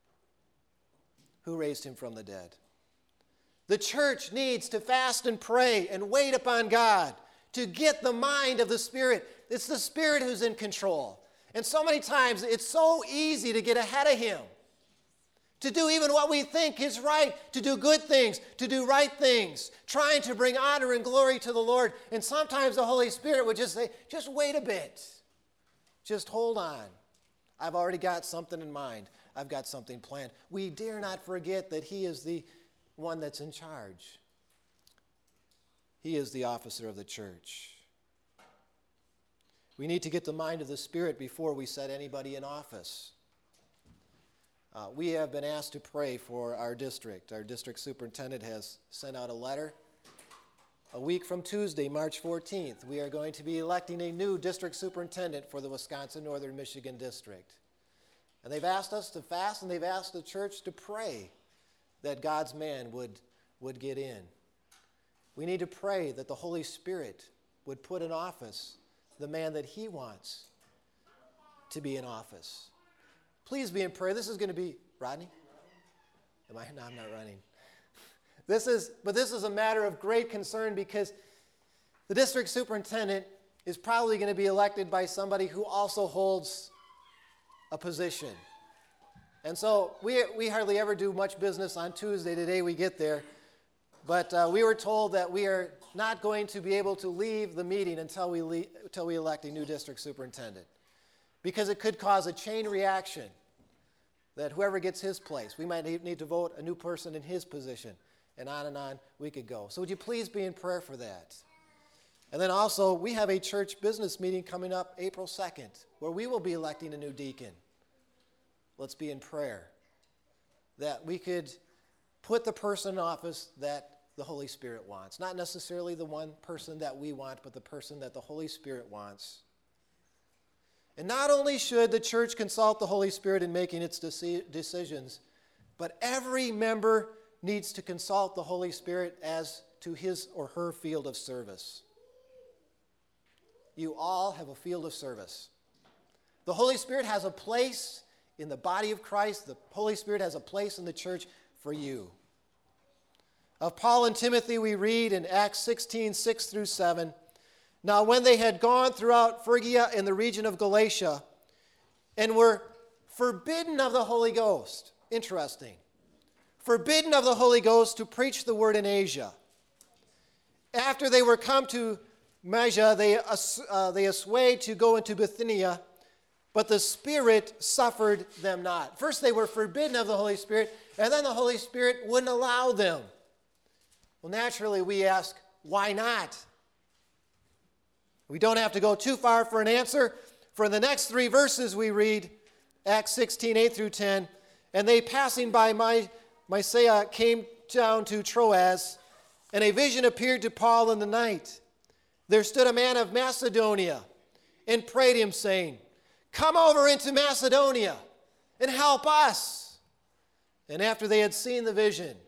who raised him from the dead. The church needs to fast and pray and wait upon God to get the mind of the Spirit. It's the Spirit who's in control. And so many times it's so easy to get ahead of him, to do even what we think is right, to do good things, to do right things, trying to bring honor and glory to the Lord. And sometimes the Holy Spirit would just say, just wait a bit. Just hold on. I've already got something in mind. I've got something planned. We dare not forget that he is the one that's in charge. He is the officer of the church. We need to get the mind of the Spirit before we set anybody in office. Uh, we have been asked to pray for our district. Our district superintendent has sent out a letter. A week from Tuesday, March fourteenth, we are going to be electing a new district superintendent for the Wisconsin Northern Michigan District. And they've asked us to fast, and they've asked the church to pray that God's man would, would get in. We need to pray that the Holy Spirit would put in office the man that he wants to be in office. Please be in prayer. This is going to be, Rodney? Am I? No, I'm not running. This is, but this is a matter of great concern because the district superintendent is probably going to be elected by somebody who also holds a position. And so we, we hardly ever do much business on Tuesday. Today we get there. But uh, we were told that we are not going to be able to leave the meeting until we, leave, until we elect a new district superintendent. Because it could cause a chain reaction that whoever gets his place, we might need to vote a new person in his position. And on and on we could go. So would you please be in prayer for that? And then also, we have a church business meeting coming up April second, where we will be electing a new deacon. Let's be in prayer that we could put the person in office that the Holy Spirit wants. Not necessarily the one person that we want, but the person that the Holy Spirit wants. And not only should the church consult the Holy Spirit in making its deci- decisions, but every member needs to consult the Holy Spirit as to his or her field of service. You all have a field of service. The Holy Spirit has a place in the body of Christ. The Holy Spirit has a place in the church for you. Of Paul and Timothy we read in Acts sixteen, six through seven, "Now when they had gone throughout Phrygia and the region of Galatia and were forbidden of the Holy Ghost," interesting, forbidden of the Holy Ghost to preach the word in Asia. After they were come to Mysia, they, uh, they assayed to go into Bithynia, but the Spirit suffered them not. First they were forbidden of the Holy Spirit, and then the Holy Spirit wouldn't allow them. Well, naturally we ask, why not? We don't have to go too far for an answer. For in the next three verses we read, Acts sixteen, eight through ten, "And they passing by My, Mysia came down to Troas, and a vision appeared to Paul in the night. There stood a man of Macedonia and prayed him, saying, 'Come over into Macedonia and help us.' And after they had seen the vision,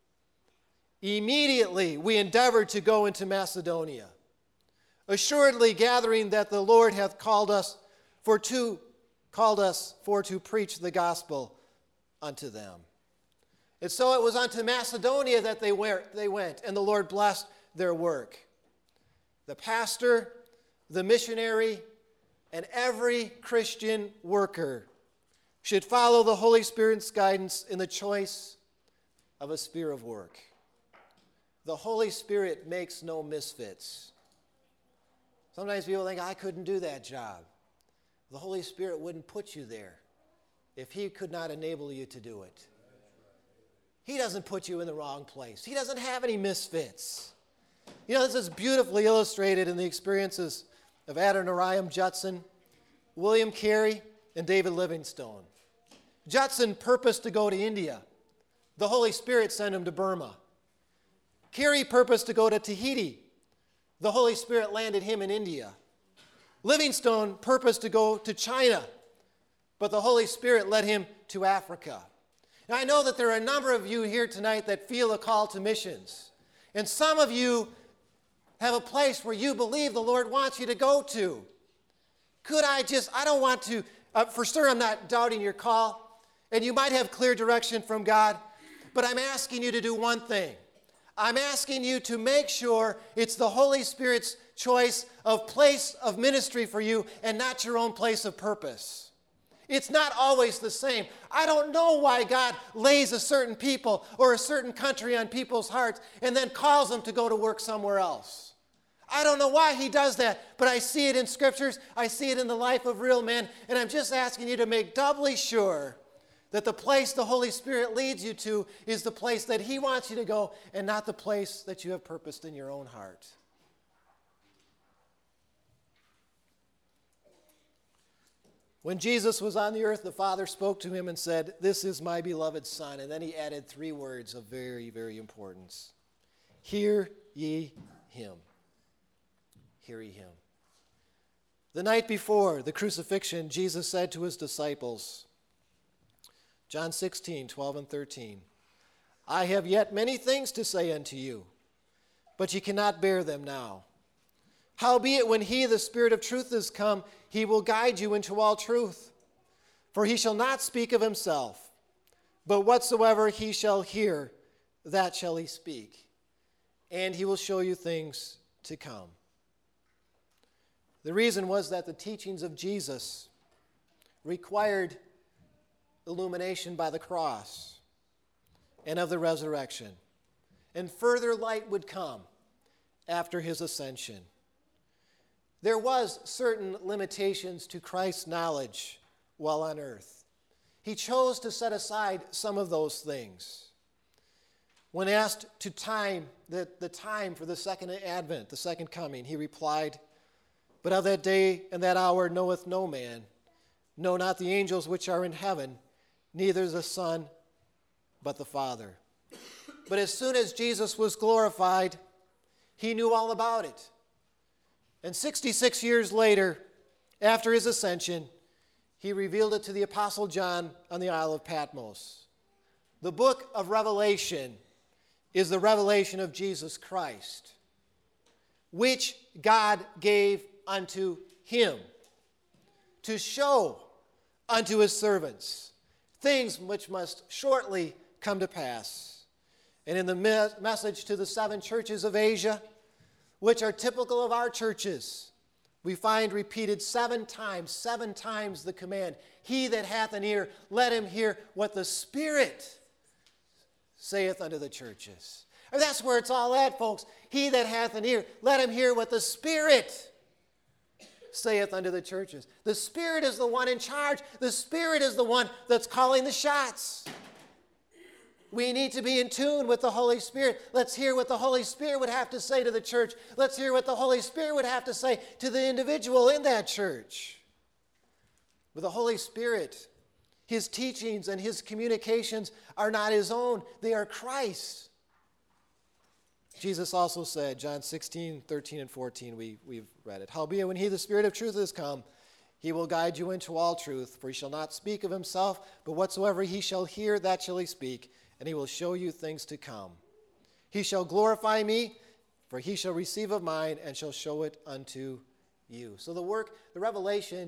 immediately we endeavored to go into Macedonia, assuredly gathering that the Lord hath called us for to called us for to preach the gospel unto them." And so it was unto Macedonia that they went, they went, and the Lord blessed their work. The pastor, the missionary, and every Christian worker should follow the Holy Spirit's guidance in the choice of a sphere of work. The Holy Spirit makes no misfits. Sometimes people think, I couldn't do that job. The Holy Spirit wouldn't put you there if he could not enable you to do it. He doesn't put you in the wrong place. He doesn't have any misfits. You know, this is beautifully illustrated in the experiences of Adoniram Judson, William Carey, and David Livingstone. Judson purposed to go to India. The Holy Spirit sent him to Burma. Carey purposed to go to Tahiti. The Holy Spirit landed him in India. Livingstone purposed to go to China, but the Holy Spirit led him to Africa. Now, I know that there are a number of you here tonight that feel a call to missions. And some of you have a place where you believe the Lord wants you to go to. Could I just, I don't want to, uh, for sure I'm not doubting your call, and you might have clear direction from God, but I'm asking you to do one thing. I'm asking you to make sure it's the Holy Spirit's choice of place of ministry for you and not your own place of purpose. It's not always the same. I don't know why God lays a certain people or a certain country on people's hearts and then calls them to go to work somewhere else. I don't know why he does that, but I see it in scriptures. I see it in the life of real men, and I'm just asking you to make doubly sure that the place the Holy Spirit leads you to is the place that he wants you to go and not the place that you have purposed in your own heart. When Jesus was on the earth, the Father spoke to him and said, "This is my beloved Son." And then he added three words of very, very importance. Hear ye him. Hear ye him. The night before the crucifixion, Jesus said to his disciples, John sixteen, twelve and thirteen, "I have yet many things to say unto you, but ye cannot bear them now. Howbeit, when he, the Spirit of truth, is come, he will guide you into all truth. For he shall not speak of himself, but whatsoever he shall hear, that shall he speak. And he will show you things to come." The reason was that the teachings of Jesus required illumination by the cross and of the resurrection. And further light would come after his ascension. There was certain limitations to Christ's knowledge while on earth. He chose to set aside some of those things. When asked to time the, the time for the second advent, the second coming, he replied, "But of that day and that hour knoweth no man, no, not the angels which are in heaven, neither the Son, but the Father." But as soon as Jesus was glorified, he knew all about it. And sixty-six years later, after his ascension, he revealed it to the Apostle John on the Isle of Patmos. The book of Revelation is the revelation of Jesus Christ, which God gave unto him to show unto his servants things which must shortly come to pass. And in the me- message to the seven churches of Asia, which are typical of our churches, we find repeated seven times, seven times the command, he that hath an ear, let him hear what the Spirit saith unto the churches. And that's where it's all at, folks. He that hath an ear, let him hear what the Spirit saith unto the churches. The Spirit is the one in charge. The Spirit is the one that's calling the shots. We need to be in tune with the Holy Spirit. Let's hear what the Holy Spirit would have to say to the church. Let's hear what the Holy Spirit would have to say to the individual in that church. With the Holy Spirit, his teachings and his communications are not his own. They are Christ. Jesus also said, John sixteen, thirteen, and fourteen, we, we've read it. Howbeit, when he, the Spirit of truth, is come, he will guide you into all truth, for he shall not speak of himself, but whatsoever he shall hear, that shall he speak, and he will show you things to come. He shall glorify me, for he shall receive of mine, and shall show it unto you. So the work, the revelation,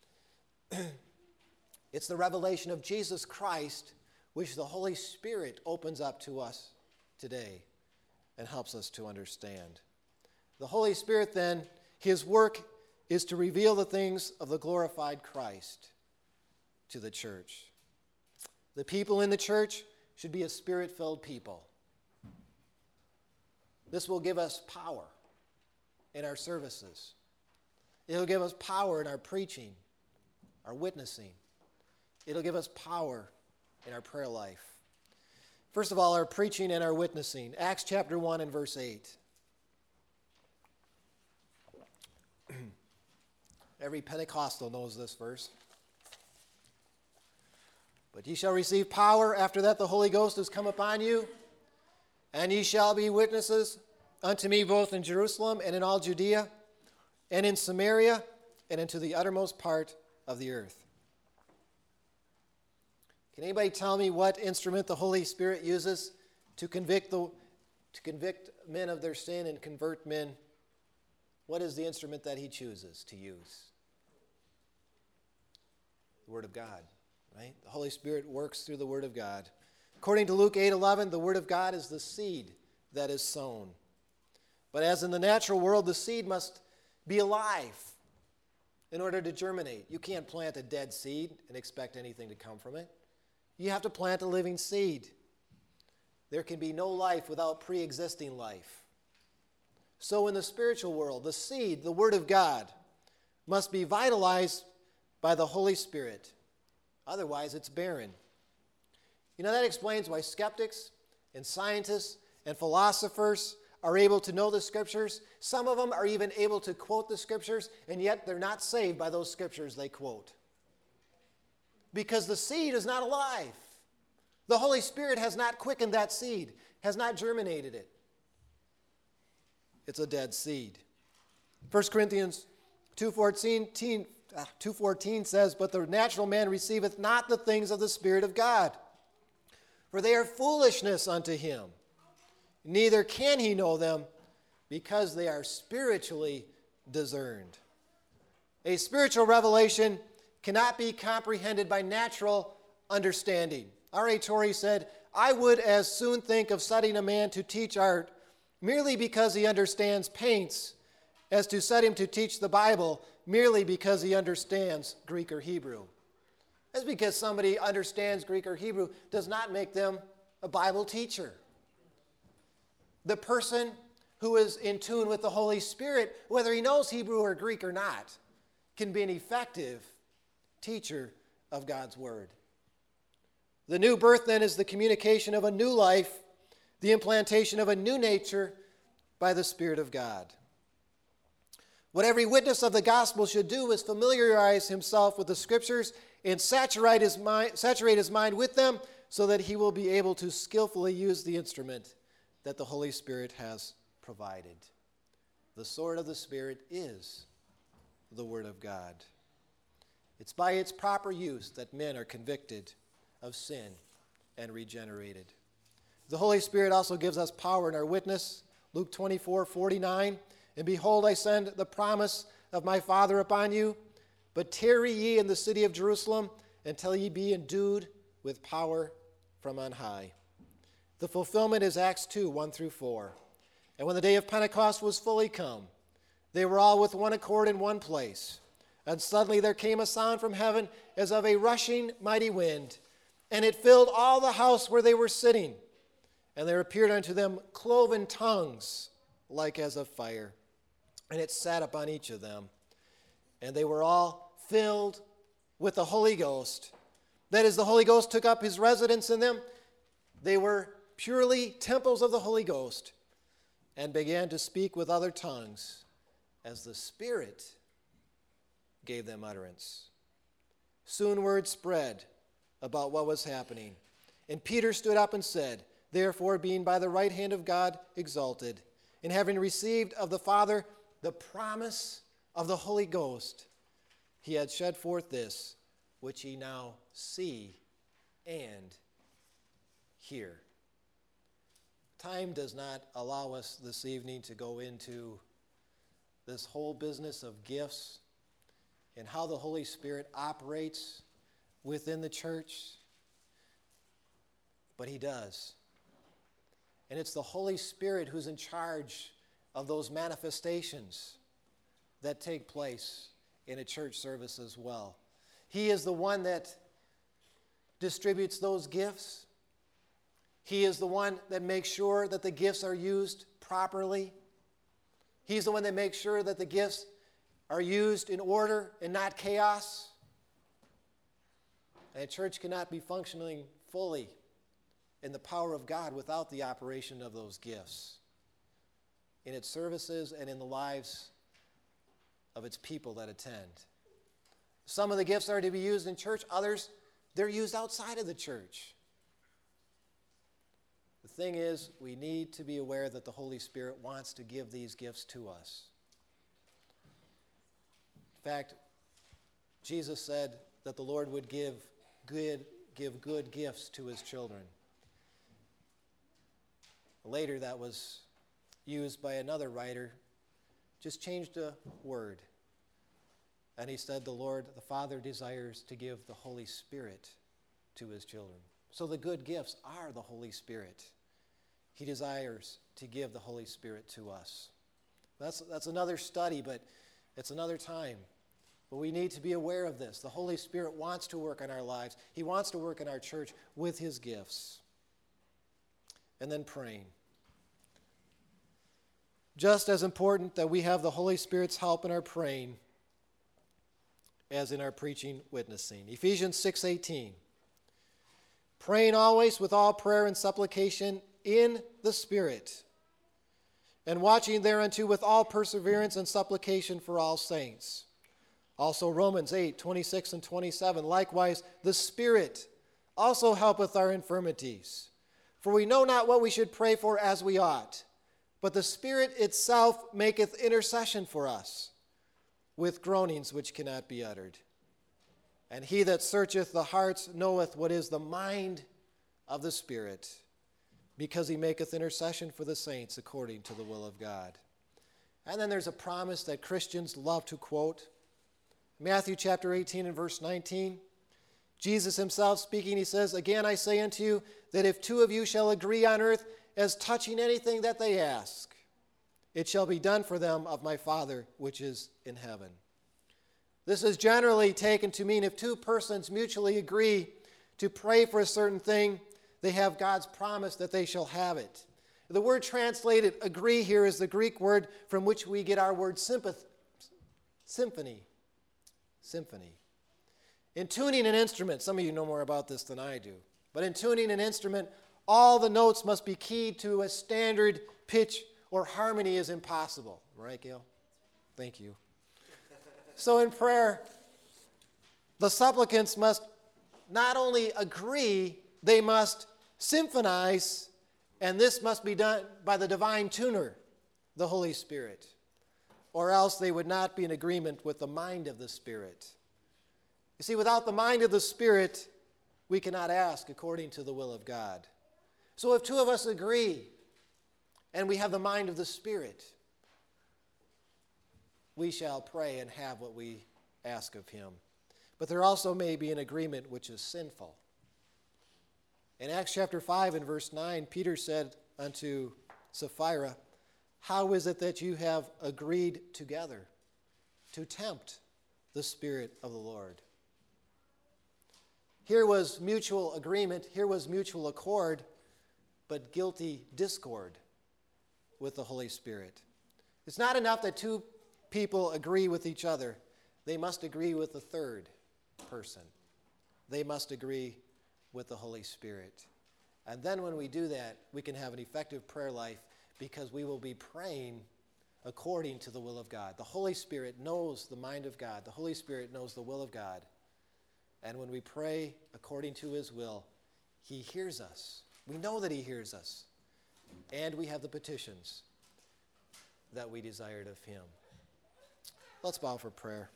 it's the revelation of Jesus Christ, which the Holy Spirit opens up to us today and helps us to understand. The Holy Spirit then, his work is to reveal the things of the glorified Christ to the church. The people in the church should be a Spirit-filled people. This will give us power in our services. It'll give us power in our preaching, our witnessing. It'll give us power in our prayer life. First of all, our preaching and our witnessing. Acts chapter one and verse eight. Every Pentecostal knows this verse. But ye shall receive power after that the Holy Ghost is come upon you, and ye shall be witnesses unto me both in Jerusalem and in all Judea and in Samaria and into the uttermost part of the earth. Can anybody tell me what instrument the Holy Spirit uses to convict the to convict men of their sin and convert men? What is the instrument that he chooses to use? The Word of God, right? The Holy Spirit works through the Word of God. According to Luke eight eleven, the Word of God is the seed that is sown. But as in the natural world, the seed must be alive in order to germinate. You can't plant a dead seed and expect anything to come from it. You have to plant a living seed. There can be no life without pre-existing life. So in the spiritual world, the seed, the Word of God, must be vitalized by the Holy Spirit. Otherwise, it's barren. You know, that explains why skeptics and scientists and philosophers are able to know the Scriptures. Some of them are even able to quote the Scriptures, and yet they're not saved by those Scriptures they quote. Because the seed is not alive. The Holy Spirit has not quickened that seed, has not germinated it. It's a dead seed. First Corinthians two fourteen says, but the natural man receiveth not the things of the Spirit of God, for they are foolishness unto him. Neither can he know them, because they are spiritually discerned. A spiritual revelation cannot be comprehended by natural understanding. R A Torrey said, I would as soon think of setting a man to teach art merely because he understands paints as to set him to teach the Bible merely because he understands Greek or Hebrew. That's because somebody understands Greek or Hebrew does not make them a Bible teacher. The person who is in tune with the Holy Spirit, whether he knows Hebrew or Greek or not, can be an effective teacher of God's Word. The new birth then is the communication of a new life, the implantation of a new nature by the Spirit of God. What every witness of the gospel should do is familiarize himself with the Scriptures and saturate his mind, saturate his mind with them so that he will be able to skillfully use the instrument that the Holy Spirit has provided. The sword of the Spirit is the Word of God. It's by its proper use that men are convicted of sin and regenerated. The Holy Spirit also gives us power in our witness. Luke twenty-four forty-nine, and behold, I send the promise of my Father upon you, but tarry ye in the city of Jerusalem until ye be endued with power from on high. The fulfillment is Acts two, one through four. And when the day of Pentecost was fully come, they were all with one accord in one place. And suddenly there came a sound from heaven as of a rushing mighty wind, and it filled all the house where they were sitting. And there appeared unto them cloven tongues like as of fire, and it sat upon each of them. And they were all filled with the Holy Ghost. That is, the Holy Ghost took up his residence in them. They were purely temples of the Holy Ghost, and began to speak with other tongues as the Spirit gave them utterance. Soon word spread about what was happening. And Peter stood up and said, therefore, being by the right hand of God exalted, and having received of the Father the promise of the Holy Ghost, he had shed forth this, which ye now see and hear. Time does not allow us this evening to go into this whole business of gifts and how the Holy Spirit operates within the church, but he does. And it's the Holy Spirit who's in charge of those manifestations that take place in a church service as well. He is the one that distributes those gifts. He is the one that makes sure that the gifts are used properly. He's the one that makes sure that the gifts are used in order and not chaos. And a church cannot be functioning fully in the power of God without the operation of those gifts in its services and in the lives of its people that attend. Some of the gifts are to be used in church, others, they're used outside of the church. The thing is, we need to be aware that the Holy Spirit wants to give these gifts to us. In fact, Jesus said that the Lord would give good, give good gifts to his children. Later, that was used by another writer, just changed a word. And he said the Lord, the Father, desires to give the Holy Spirit to his children. So the good gifts are the Holy Spirit. He desires to give the Holy Spirit to us. That's, that's another study, but it's another time. But we need to be aware of this. The Holy Spirit wants to work in our lives. He wants to work in our church with his gifts. And then praying. Just as important that we have the Holy Spirit's help in our praying as in our preaching, witnessing. Ephesians six eighteen. Praying always with all prayer and supplication in the Spirit, and watching thereunto with all perseverance and supplication for all saints. Also Romans eight twenty-six and twenty-seven. Likewise, the Spirit also helpeth our infirmities. For we know not what we should pray for as we ought, but the Spirit itself maketh intercession for us with groanings which cannot be uttered. And he that searcheth the hearts knoweth what is the mind of the Spirit, because he maketh intercession for the saints according to the will of God. And then there's a promise that Christians love to quote. Matthew chapter eighteen and verse nineteen. Jesus himself speaking, he says, again I say unto you, that if two of you shall agree on earth as touching anything that they ask, it shall be done for them of my Father which is in heaven. This is generally taken to mean if two persons mutually agree to pray for a certain thing, they have God's promise that they shall have it. The word translated agree here is the Greek word from which we get our word sympath- symphony. Symphony. In tuning an instrument, some of you know more about this than I do, but in tuning an instrument, all the notes must be keyed to a standard pitch or harmony is impossible. Right, Gail? Thank you. So in prayer, the supplicants must not only agree, They must symphonize, and this must be done by the divine tuner, the Holy Spirit, or else they would not be in agreement with the mind of the Spirit. You see, without the mind of the Spirit, we cannot ask according to the will of God. So if two of us agree, and we have the mind of the Spirit, we shall pray and have what we ask of him. But there also may be an agreement which is sinful. In Acts chapter five and verse nine, Peter said unto Sapphira, how is it that you have agreed together to tempt the Spirit of the Lord? Here was mutual agreement, here was mutual accord, but guilty discord with the Holy Spirit. It's not enough that two people agree with each other. They must agree with the third person. They must agree with the Holy Spirit. And then when we do that, we can have an effective prayer life because we will be praying according to the will of God. The Holy Spirit knows the mind of God. The Holy Spirit knows the will of God. And when we pray according to his will, he hears us. We know that he hears us. And we have the petitions that we desired of him. Let's bow for prayer.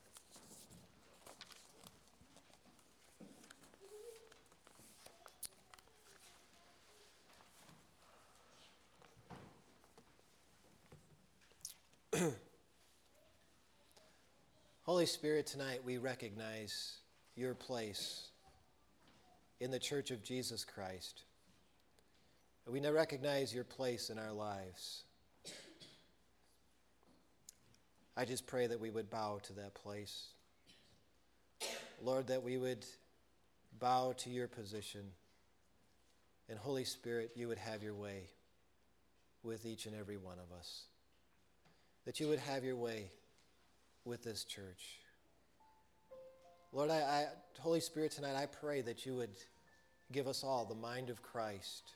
Holy Spirit, tonight we recognize your place in the Church of Jesus Christ. We now recognize your place in our lives. I just pray that we would bow to that place. Lord, that we would bow to your position. And Holy Spirit, you would have your way with each and every one of us. That you would have your way with this church. Lord, I, I, Holy Spirit, tonight I pray that you would give us all the mind of Christ.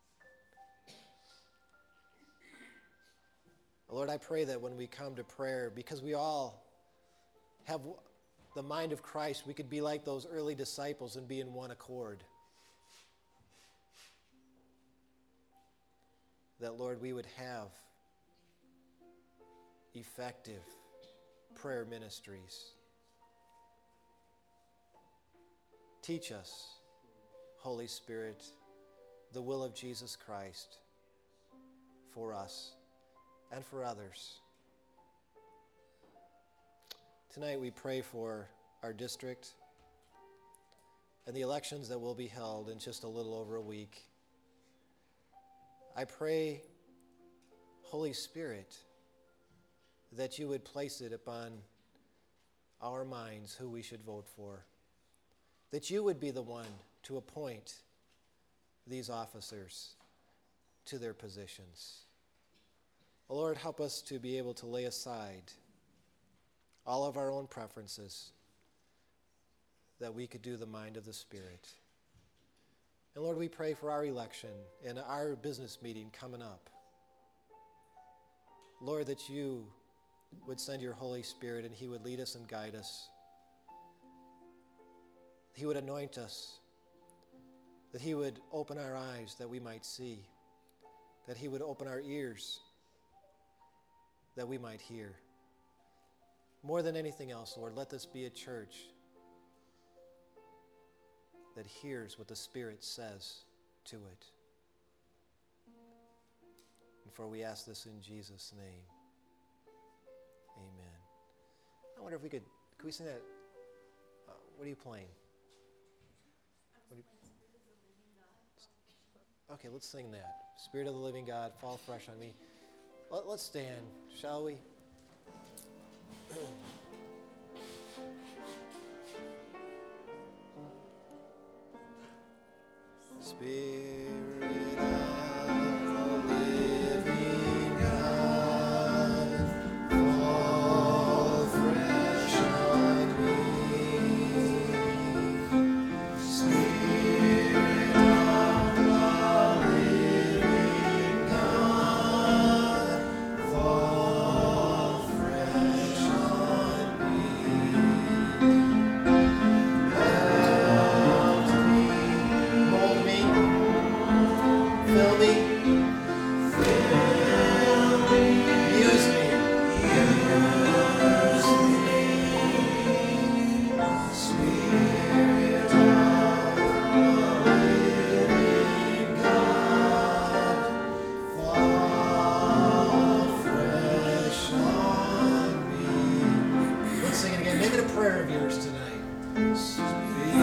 Lord, I pray that when we come to prayer, because we all have the mind of Christ, we could be like those early disciples and be in one accord. That, Lord, we would have effective prayer ministries. Teach us, Holy Spirit, the will of Jesus Christ for us and for others. Tonight we pray for our district and the elections that will be held in just a little over a week. I pray, Holy Spirit, that you would place it upon our minds who we should vote for. That you would be the one to appoint these officers to their positions. Oh, Lord, help us to be able to lay aside all of our own preferences that we could do the mind of the Spirit. And Lord, we pray for our election and our business meeting coming up. Lord, that you would send your Holy Spirit and he would lead us and guide us. He would anoint us, that he would open our eyes that we might see, that he would open our ears that we might hear. More than anything else, Lord, let this be a church that hears what the Spirit says to it. And for we ask this in Jesus' name. Amen. I wonder if we could, could we sing that? Uh, what are you playing? What are you, okay, let's sing that. Spirit of the living God, fall fresh on me. Let, let's stand, shall we? Spirit of the living God, fall fresh on me. Spirit of the living God, fall prayer of yours tonight. Spirit.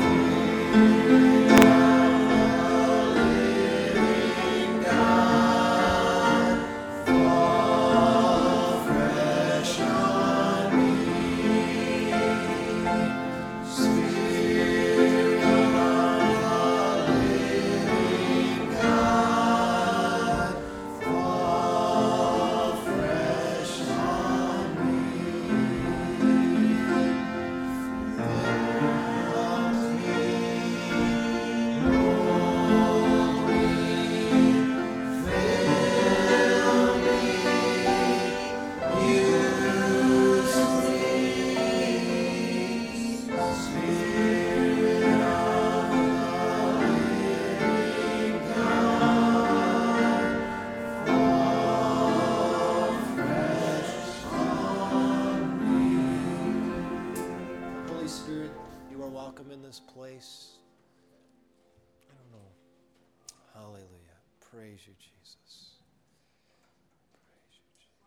Place. I don't know. Hallelujah. Praise you, Jesus. Praise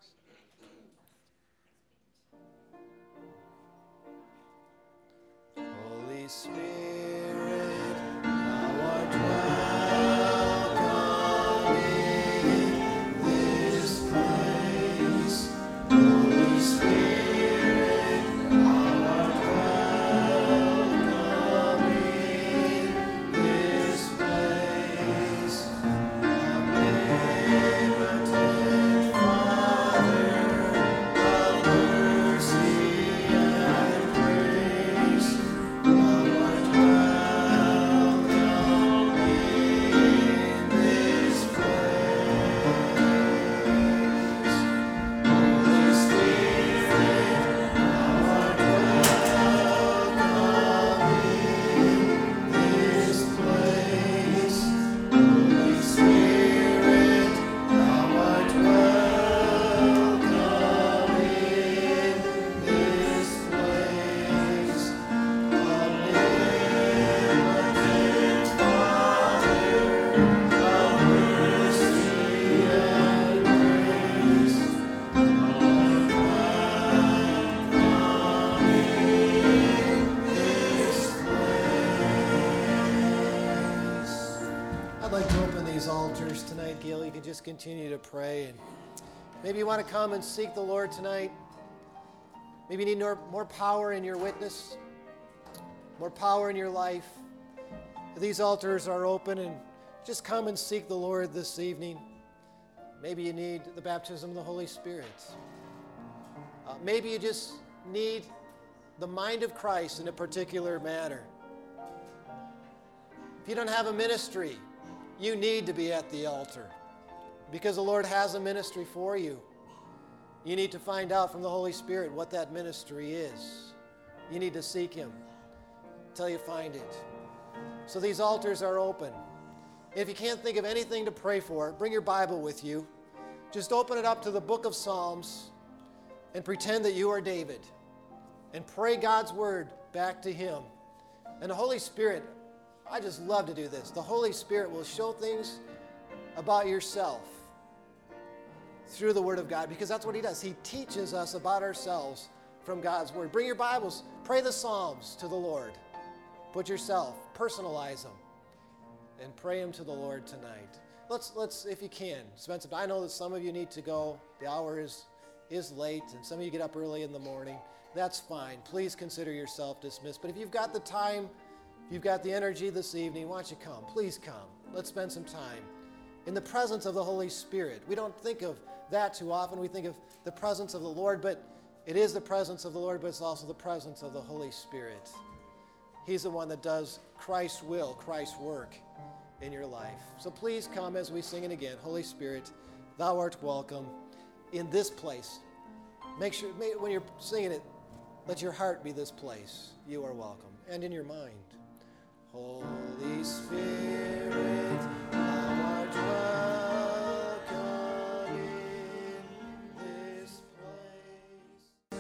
you, Jesus. Holy Spirit, thou art welcome in this place. Holy Spirit, thou art just continue to pray, and maybe you want to come and seek the Lord tonight. Maybe you need more, more power in your witness, more power in your life. These altars are open, and just come and seek the Lord this evening. Maybe you need the baptism of the Holy Spirit. Uh, maybe you just need the mind of Christ in a particular manner. If you don't have a ministry, you need to be at the altar, because the Lord has a ministry for you. You need to find out from the Holy Spirit what that ministry is. You need to seek Him until you find it. So these altars are open. If you can't think of anything to pray for, bring your Bible with you. Just open it up to the book of Psalms and pretend that you are David, and pray God's word back to Him. And the Holy Spirit, I just love to do this. The Holy Spirit will show things about yourself through the Word of God, because that's what He does. He teaches us about ourselves from God's Word. Bring your Bibles. Pray the Psalms to the Lord. Put yourself, personalize them, and pray them to the Lord tonight. Let's, let's, if you can, spend some time. I know that some of you need to go. The hour is, is late, and some of you get up early in the morning. That's fine. Please consider yourself dismissed. But if you've got the time, if you've got the energy this evening, why don't you come? Please come. Let's spend some time in the presence of the Holy Spirit. We don't think of that too often. We think of the presence of the Lord, but it is the presence of the Lord, but it's also the presence of the Holy Spirit. He's the one that does Christ's will, Christ's work in your life. So please come as we sing it again. Holy Spirit, thou art welcome in this place. Make sure, when you're singing it, let your heart be this place. You are welcome. And in your mind. Holy Spirit.